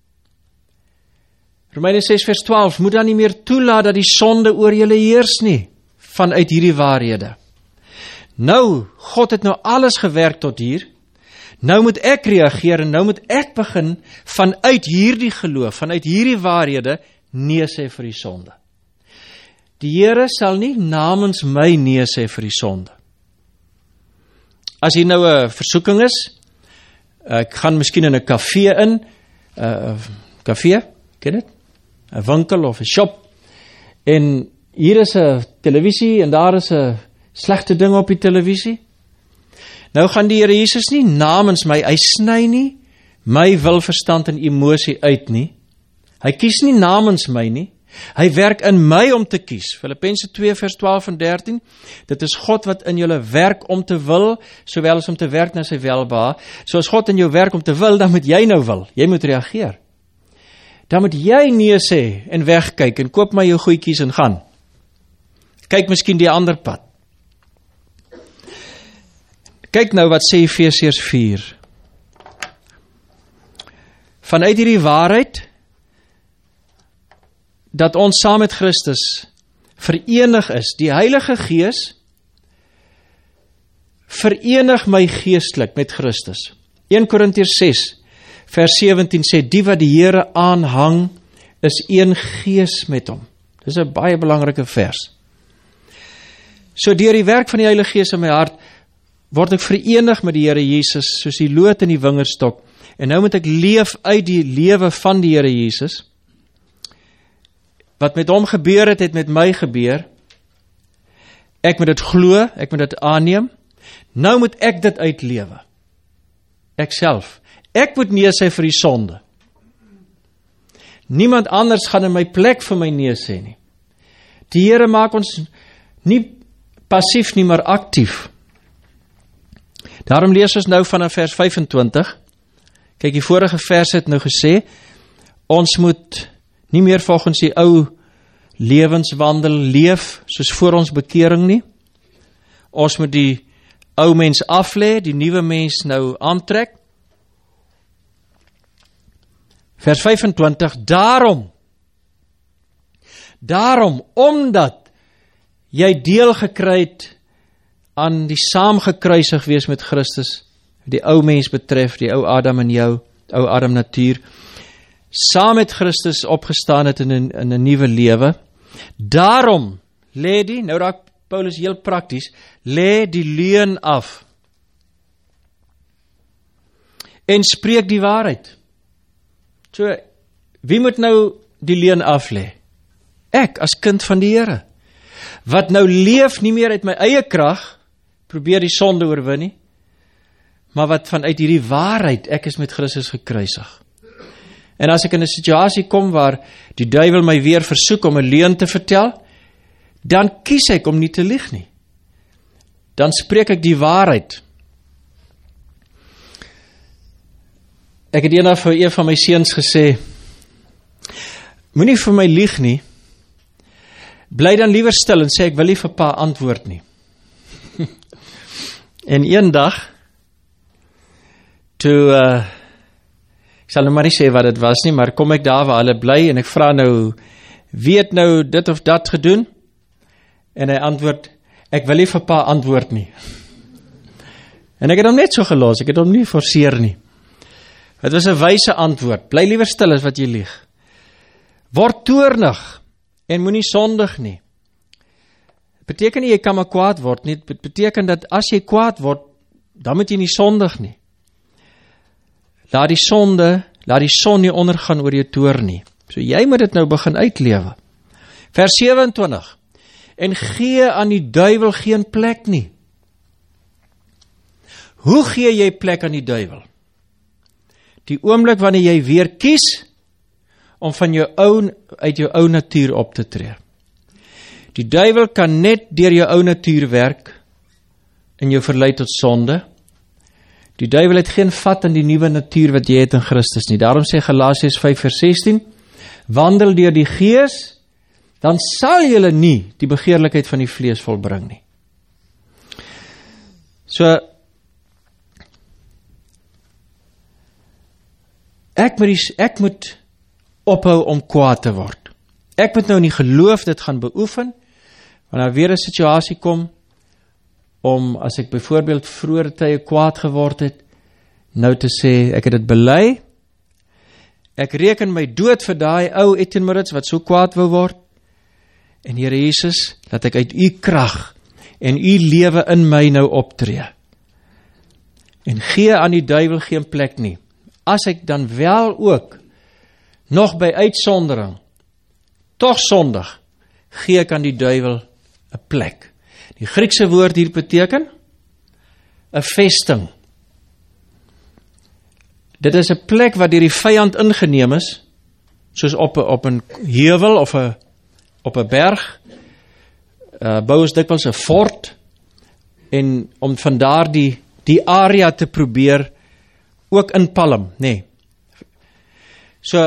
Romeine 6 vers 12, moet dan nie meer toelaat dat die sonde oor julle heers nie, vanuit hierdie waarhede. Nou, God het nou alles gewerk tot hier, nou moet ek reageer en nou moet ek begin vanuit hierdie geloof, vanuit hierdie waarhede, nee sê vir die sonde. Die Here sal nie namens my nee sê vir die sonde. As hier nou 'n versoeking is, ek gaan miskien in 'n kafee in, kafee, ken dit? 'n winkel of 'n shop, en hier is 'n televisie en daar is 'n slegte ding op die televisie. Nou gaan die Here Jesus nie namens my, hy sny nie my wil, verstand en emosie uit nie. Hy kies nie namens my nie. Hy werk in my om te kies. Filippense 2 vers 12 en 13. Dit is God wat in julle werk om te wil, sowel as om te werk na sy welbehae. So as God in jou werk om te wil, dan moet jy nou wil. Jy moet reageer. Dan moet jy nee sê en wegkyk en koop maar jou goedjies en gaan. Kyk miskien die ander pad. Kyk nou wat sê Efesiërs 4. Vanuit hierdie waarheid, dat ons saam met Christus verenig is, die Heilige Gees verenig my geestelik met Christus. 1 Korintiërs 6 vers 17 sê, die wat die Here aanhang, is een gees met hom. Dis 'n baie belangrike vers. So deur die werk van die Heilige Gees in my hart, word ek verenig met die Here Jesus, soos die loot in die wingerdstok. En nou moet ek leef uit die lewe van die Here Jesus. Wat met hom gebeur het, het met my gebeur. Ek moet dit glo, ek moet dit aanneem. Nou moet ek dit uitlewe. Ek self. Ek moet nee sê vir die sonde. Niemand anders gaan in my plek vir my nee sê nie. Die Here maak ons nie passief nie, maar aktief. Daarom lees ons nou vanaf vers 25. Kyk, die vorige vers het nou gesê, ons moet nie meer volgens die ou lewenswandel leef, soos voor ons bekering nie. Ons moet die ou mens aflê, die nuwe mens nou aantrek. Vers 25, daarom, omdat jy deel gekry het aan die saamgekruisig wees met Christus, die ou mens betref, die ou Adam en jou, ou Adam natuur, saam met Christus opgestaan het in 'n nuwe lewe. Daarom lê die, nou raak Paulus heel prakties, lê die leuen af en spreek die waarheid. So, wie moet nou die leuen af lê? Ek, as kind van die Here, wat nou leef nie meer uit my eie krag, probeer die sonde oorwin nie, maar wat vanuit hierdie waarheid, ek is met Christus gekruisig. En as ek in 'n situasie kom waar die duiwel my weer versoek om 'n leuen te vertel, dan kies ek om nie te lieg nie. Dan spreek ek die waarheid. Ek het eendag vir een van my seuns gesê, moenie vir my lieg nie, bly dan liewer stil en sê ek wil nie vir pa antwoord nie. En eendag, toe, ek sal nou maar nie sê wat dit was nie, maar kom ek daar waar hulle bly en ek vra nou, wie het nou dit of dat gedoen? En hy antwoord, ek wil nie vir pa antwoord nie. En ek het hom net so gelos, ek het hom nie forceer nie. Het was 'n wyse antwoord, bly liewer stil as wat jy lieg. Word toornig en moenie sondig nie. Het beteken nie jy kan maar kwaad word nie, het beteken dat as jy kwaad word, dan moet jy nie sondig nie. Laat die son nie ondergaan oor jou toorn nie. So jy moet dit nou begin uitlewe. Vers 27. En gee aan die duiwel geen plek nie. Hoe gee jy plek aan die duiwel? Die oomblik wanneer jy weer kies om uit jou ou natuur op te tree. Die duiwel kan net deur jou ou natuur werk en jou verlei tot sonde. Die duiwel het geen vat aan die nuwe natuur wat jy het in Christus nie. Daarom sê Galasiërs 5:16, wandel deur die Gees, dan sal julle nie die begeerlikheid van die vlees volbring nie. So, ek moet ophou om kwaad te word. Ek moet nou in die geloof dit gaan beoefen, wanneer weer 'n situasie kom, as ek byvoorbeeld vroeër tye kwaad geword het, nou te sê, ek het dit bely, ek reken my dood vir daai ou Etienne Moritz wat so kwaad wou word, en Here Jesus, laat ek uit u krag en u lewe in my nou optree. En gee aan die duiwel geen plek nie. As ek dan wel ook, nog by uitsondering, toch sondig, gee ek aan die duiwel 'n plek. Die Griekse woord hier beteken 'n vesting. Dit is 'n plek wat deur die vyand ingeneem is, soos op 'n heuwel of op 'n berg. Bou ons dikwels 'n fort, en om vandaar die area te probeer ook inpalm, nee. So,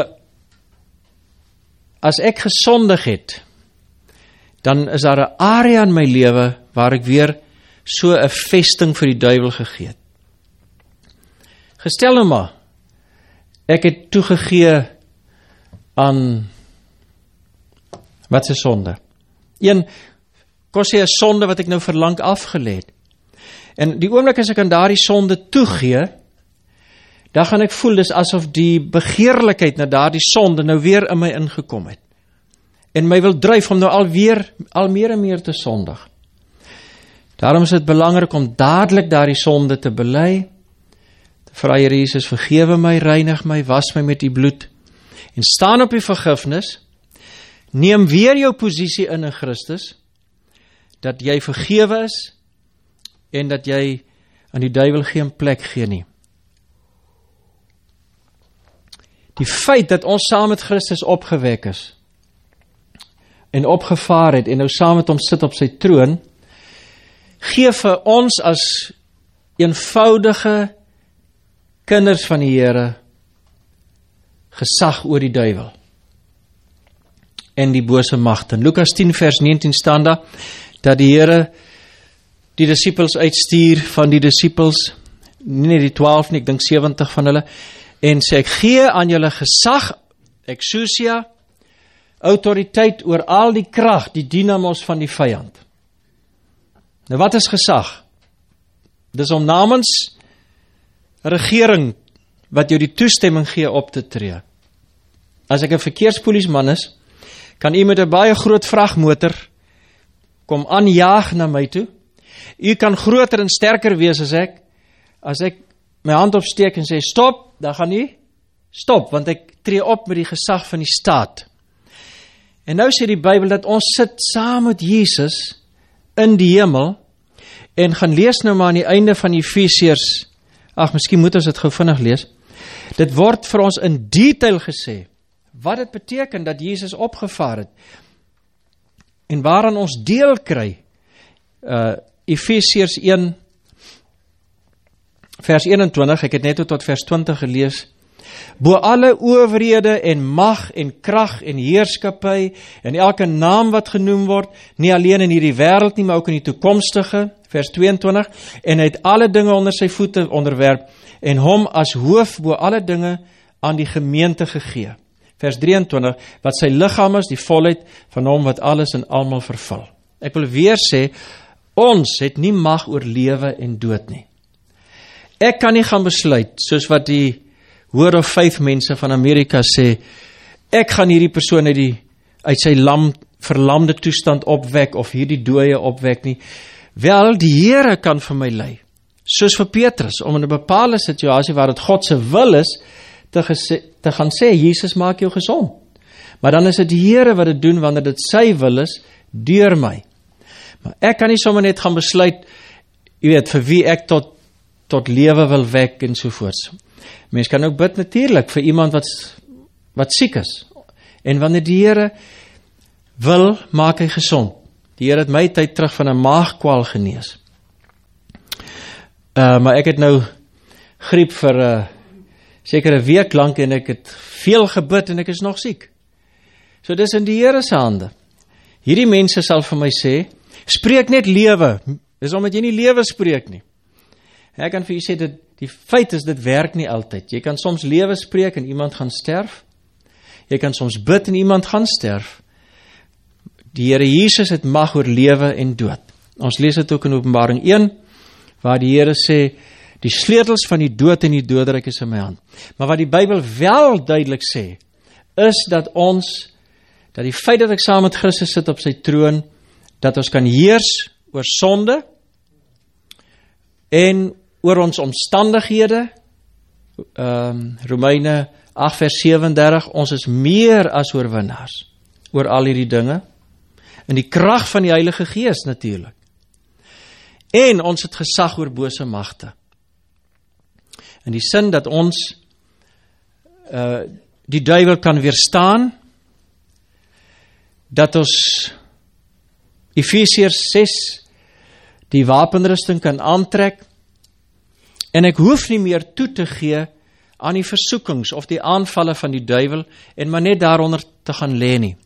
as ek gesondig het, dan is daar 'n area in my lewe waar ek weer so 'n vesting vir die duiwel gegee het. Gestel nou maar, ek het toegegee aan wat se sonde? Kom sê 'n sonde wat ek nou verlang afgelê het. En die oomblik as ek aan daardie sonde toegee, dan gaan ek voel dis asof die begeerlikheid na daardie sonde nou weer in my ingekom het. En my wil dryf om nou al meer en meer te sondig. Daarom is dit belangrik om dadelik daardie sonde te bely, te vra, Here Jesus, vergewe my, reinig my, was my met u bloed, en staan op die vergifnis, neem weer jou posisie in Christus, dat jy vergewe is, en dat jy aan die duiwel geen plek gee nie. Die feit dat ons saam met Christus opgewek is, en opgevaar het, en nou saam met hom sit op sy troon, gee vir ons as eenvoudige kinders van die Here gesag oor die duiwel en die bose magte. In Lukas 10 vers 19 staan daar, dat die Here die disippels uitstuur van die disippels, nie die 12 nie, ek dink 70 van hulle, en sê, ek gee aan julle gesag, exousia, autoriteit oor al die krag, die dynamos van die vyand. Nou wat is gesag? Dis om namens regering, wat jou die toestemming gee op te tree. As ek 'n verkeerspolisieman is, kan u met 'n baie groot vragmotor kom aanjaag na my toe. U kan groter en sterker wees as ek my hand opsteek en sê stop, dan gaan u stop, want ek tree op met die gesag van die staat. En nou sê die Bybel dat ons sit saam met Jesus in die hemel, en gaan lees nou maar aan die einde van Efesiërs miskien moet ons dit gou vinnig lees. Dit word vir ons in detail gesê, wat dit beteken dat Jesus opgevaar het, en waaraan ons deel kry. Efesiërs 1, vers 21, ek het net tot vers 20 gelees, bo alle owerhede en mag en krag en heerskappy en elke naam wat genoem word, nie alleen in hierdie wêreld nie, maar ook in die toekomstige, vers 22, en hy het alle dinge onder sy voete onderwerp, en hom as hoof bo alle dinge aan die gemeente gegee. Vers 23, wat sy liggaam is, die volheid van hom wat alles en almal vervul. Ek wil weer sê, ons het nie mag oor lewe en dood nie. Ek kan nie gaan besluit, soos wat die Word of Faith mense van Amerika sê, ek gaan hierdie persoon uit sy verlamde toestand opwek, of hierdie dooie opwek nie. Wel, die Here kan vir my lei, soos vir Petrus, om in 'n bepaalde situasie waar dit God se wil is, te gaan sê, Jesus maak jou gesond. Maar dan is dit die Here wat dit doen, wanneer dit sy wil is, deur my. Maar ek kan nie sommer net gaan besluit, jy weet, vir wie ek tot lewe wil wek, en sovoorts. Mens kan ook bid natuurlik, vir iemand wat siek is. En wanneer die Here wil, maak hy gesond. Die Here het my tyd terug van 'n maagkwal genees. Maar ek het nou griep vir seker 'n week lank, en ek het veel gebid, en ek is nog siek. So dis in die Here se hande. Hierdie mense sal vir my sê, spreek net lewe, dis omdat jy nie lewe spreek nie. Ek kan vir jy sê, die feit is, dit werk nie altyd. Jy kan soms lewe spreek, en iemand gaan sterf. Jy kan soms bid, en iemand gaan sterf. Die Here Jesus het mag oor lewe en dood. Ons lees dit ook in Openbaring 1, waar die Here sê, die sleutels van die dood en die doderyk is in my hand. Maar wat die Bybel wel duidelik sê, is dat die feit dat ek saam met Christus sit op sy troon, dat ons kan heers oor sonde, en oor ons omstandighede, Romeine 8 vers 37, ons is meer as oorwinnaars, oor al hierdie dinge, in die krag van die Heilige Gees natuurlik. En ons het gesag oor bose magte. In die sin dat ons die duiwel kan weerstaan, dat ons Efesiërs 6 die wapenrusting kan aantrek, en ek hoef nie meer toe te gee aan die versoekings of die aanvalle van die duiwel, en maar net daaronder te gaan lê nie.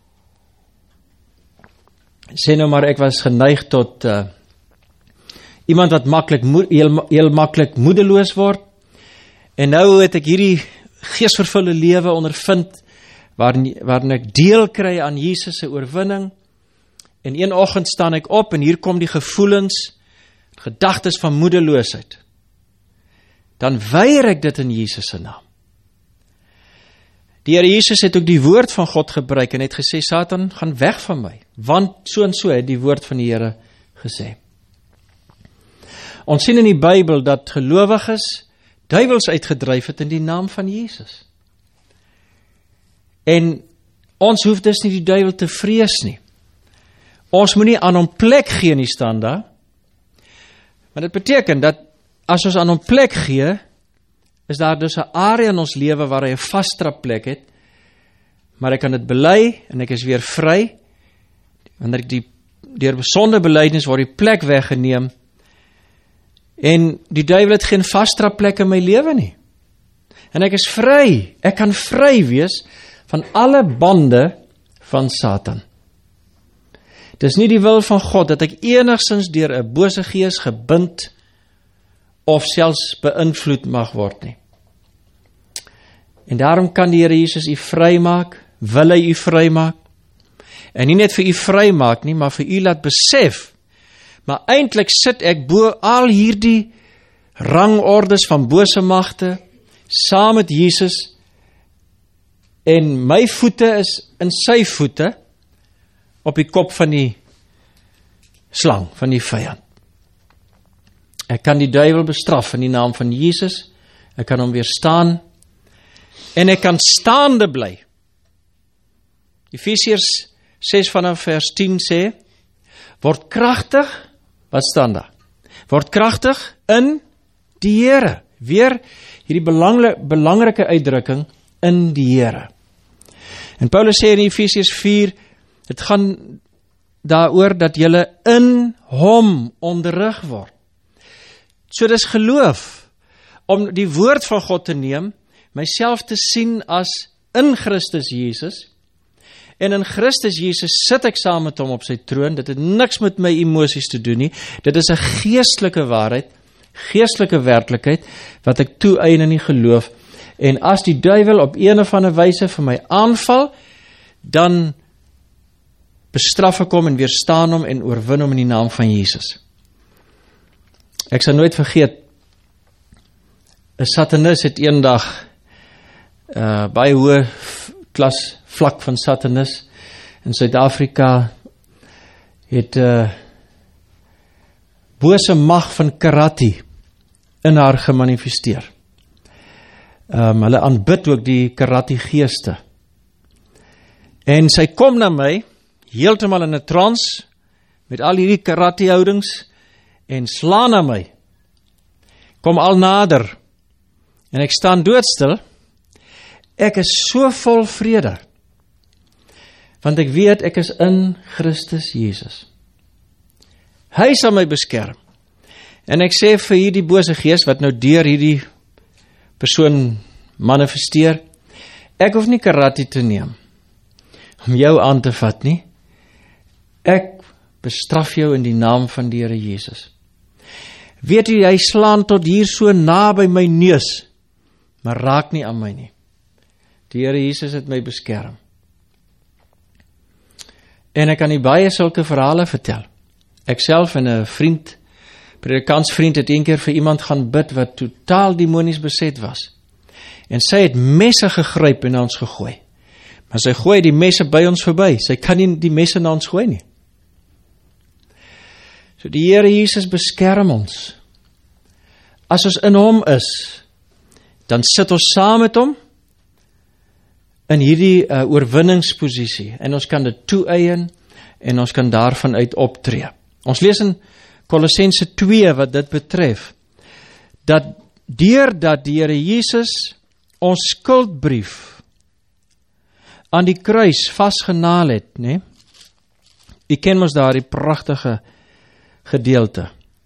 Sê nou maar, ek was geneig tot iemand wat heel maklik moedeloos word, en nou het ek hierdie geesvervulde lewe ondervind, waarin ek deel kry aan Jesus se oorwinning, en een oggend staan ek op, en hier kom die gevoelens, gedagtes van moedeloosheid. Dan weier ek dit in Jesus se naam. Die Here Jesus het ook die woord van God gebruik, en het gesê, Satan, gaan weg van my, want so en so het die woord van die Here gesê. Ons sien in die Bybel dat gelowiges duiwels uitgedryf het in die naam van Jesus. En ons hoef dus nie die duiwel te vrees nie. Ons moet nie aan hom plek gee nie, staan daar. Maar dit beteken dat as ons aan hom plek gee, is daar dus 'n area in ons lewe waar hy 'n vaste plek het, maar ek kan dit bely, en ek is weer vry, wanneer ek deur besonde belydenis word die plek weggeneem, en die duiwel het geen vaste plek in my lewe nie. En ek is vry, ek kan vry wees van alle bande van Satan. Dis nie die wil van God dat ek enigstens deur 'n bose gees gebind of selfs beïnvloed mag word nie. En daarom kan die Here Jesus u vrymaak, wil hy u vrymaak. En nie net vir u vrymaak nie, maar vir u laat besef, maar eintlik sit ek bo al hierdie rangordes van bose magte, saam met Jesus, en my voete is in sy voete, op die kop van die slang, van die vyand. Ek kan die duiwel bestraf in die naam van Jesus, ek kan hom weerstaan, en ek kan staande bly. Efesiërs 6 vanaf vers 10 sê, word kragtig, wat staan daar? Word kragtig in die Here. Weer hierdie belangrike uitdrukking, in die Here. En Paulus sê in Efesiërs 4, het gaan daaroor dat julle in hom onderrig word. So dis geloof, om die woord van God te neem, myself te sien as in Christus Jesus, en in Christus Jesus sit ek saam met hom op sy troon. Dit het niks met my emosies te doen nie, dit is 'n geestelike waarheid, geestelike werklikheid, wat ek toeëien in die geloof, en as die duiwel op een of ander wyse vir my aanval, dan bestraf ek hom en weerstaan hom en oorwin hom in die naam van Jesus. Ek sal nooit vergeet, 'n satanis het eendag, baie hoë klas vlak van satanis in Suid-Afrika, het bose mag van karate in haar gemanifesteer. Hulle aanbid ook die karate geeste. En sy kom na my, heeltemal in 'n trance, met al hierdie karate houdings, en slaan na my. Kom al nader, en ek staan doodstil. Ek is so vol vrede, want ek weet ek is in Christus Jesus. Hy sal my beskerm. En ek sê vir hierdie bose gees, wat nou deur hierdie persoon manifesteer, ek hoef nie karate te neem, om jou aan te vat nie. Ek bestraf jou in die naam van die Here Jesus. Weet jy, hy slaan tot hier so na by my neus, maar raak nie aan my nie. Die Here Jesus het my beskerm. En ek kan nie baie sulke verhale vertel. Ek self en 'n vriend, predikantsvriend, het een keer vir iemand gaan bid wat totaal demonies beset was. En sy het messe gegryp en na ons gegooi. Maar sy gooi die messe by ons verby. Sy kan nie die messe na ons gooi nie. So die Here Jesus beskerm ons. As ons in hom is, dan sit ons saam met hom in hierdie oorwinningsposisie, en ons kan dit toeëien, en ons kan daarvan uit optree. Ons lees in Kolossense 2 wat dit betref, dat deurdat die Here Jesus ons skuldbrief aan die kruis vasgenaal het, nee? U ken mos daardie pragtige gedeelte.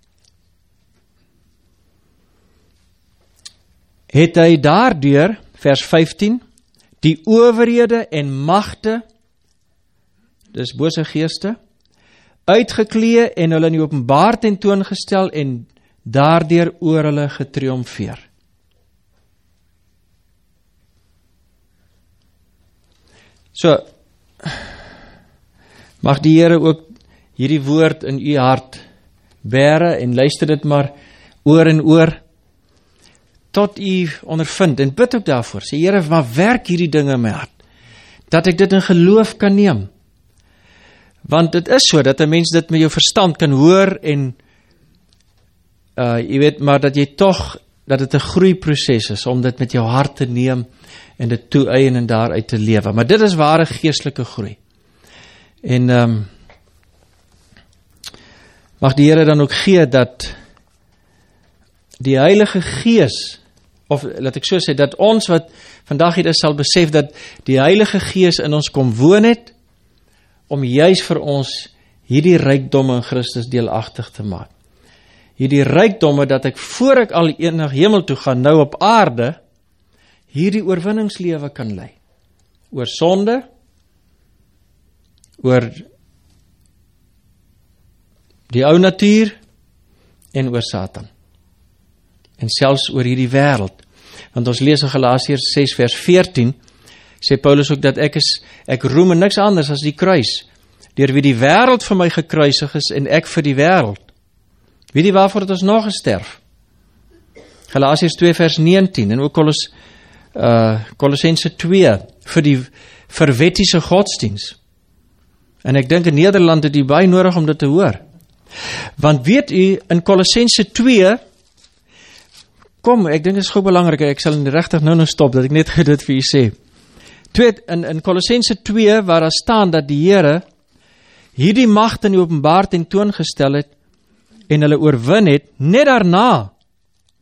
Het hy daardeur, vers 15, die owerhede en magte, dis bose geeste, uitgeklee en hulle in die openbaar tentoongestel en daardeur oor hulle getriomfeer. So, mag die Here ook hierdie woord in u hart bære en luister dit maar oor en oor, tot u ondervind, en bid ook daarvoor, sê Here, maar werk hierdie dinge in my hart, dat ek dit in geloof kan neem, want dit is so, dat 'n mens dit met jou verstand kan hoor, en jy weet, maar dat jy toch, dat dit 'n groeiproses is, om dit met jou hart te neem, en dit toeëien en daaruit te lewe, maar dit is ware geestelike groei, en mag die Here dan ook gee, dat die Heilige Gees, of laat ek so sê, dat ons wat vandag hier is, sal besef dat die Heilige Gees in ons kom woon het, om juis vir ons hierdie rykdomme in Christus deelagtig te maak. Hierdie rykdomme dat ek voor ek al eendag hemel toe gaan, nou op aarde, hierdie oorwinningslewe kan lei. Oor sonde, oor die ou natuur, en oor Satan. En selfs oor hierdie wêreld. Want ons lees in Galasiërs 6 vers 14, sê Paulus ook dat ek roem in niks anders as die kruis, deur wie die wêreld vir my gekruisig is, en ek vir die wêreld. Weet jy waarvoor het ons nog gesterf? Galasiërs 2 vers 19, en ook Kolossense 2, vir wettiese godsdienst. En ek dink in Nederland het jy baie nodig om dit te hoor. Want weet u, in Kolossense 2, kom, ek dink dit is gou belangrik, ek sal regtig nou stop, dat ek net dit vir u sê. In Kolossense 2, waar daar staan dat die Here hierdie mag in die openbaar tentoongestel het, en hulle oorwin het, net daarna,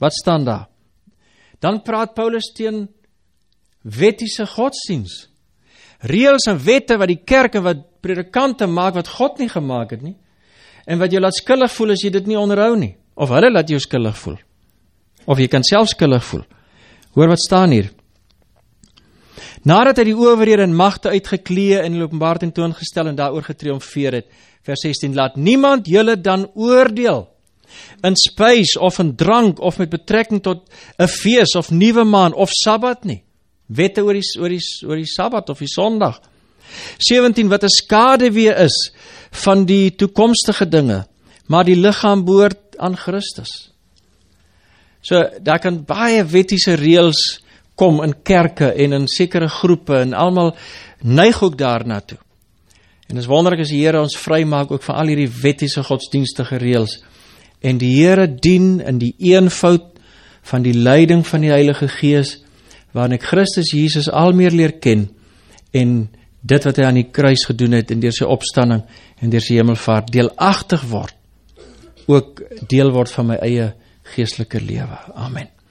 Wat staan daar? Dan praat Paulus teen wettiese godsdiens. Reëls en wette wat die kerk en wat predikante maak, wat God nie gemaak het nie. En wat jou laat skuldig voel as jy dit nie onderhou nie. Of hulle laat jou skuldig voel. Of jy kan self skuldig voel. Hoor wat staan hier. Nadat hy die owerhede en magte uitgeklee en in openbaar tentoongestel en daaroor getriomfeer het, vers 16, laat niemand julle dan oordeel in spys of in drank of met betrekking tot 'n fees of nuwe maan of Sabbat nie. Wette oor die Sabbat of die Sondag. 17, wat 'n skaduwee is van die toekomstige dinge, maar die liggaam behoort aan Christus. So, daar kan baie wettiese reëls kom in kerke en in sekere groepe en almal neig ook daarna toe. En is wonderlik as die Here ons vrymaak ook van al hierdie wettiese godsdienstige reëls. En die Here dien in die eenvoud van die leiding van die Heilige Gees, waarin ek Christus Jesus al meer leer ken en dit wat hy aan die kruis gedoen het en deur sy opstanding en deur sy hemelvaart deelagtig word, ook deel word van my eie geestelike lewe. Amen.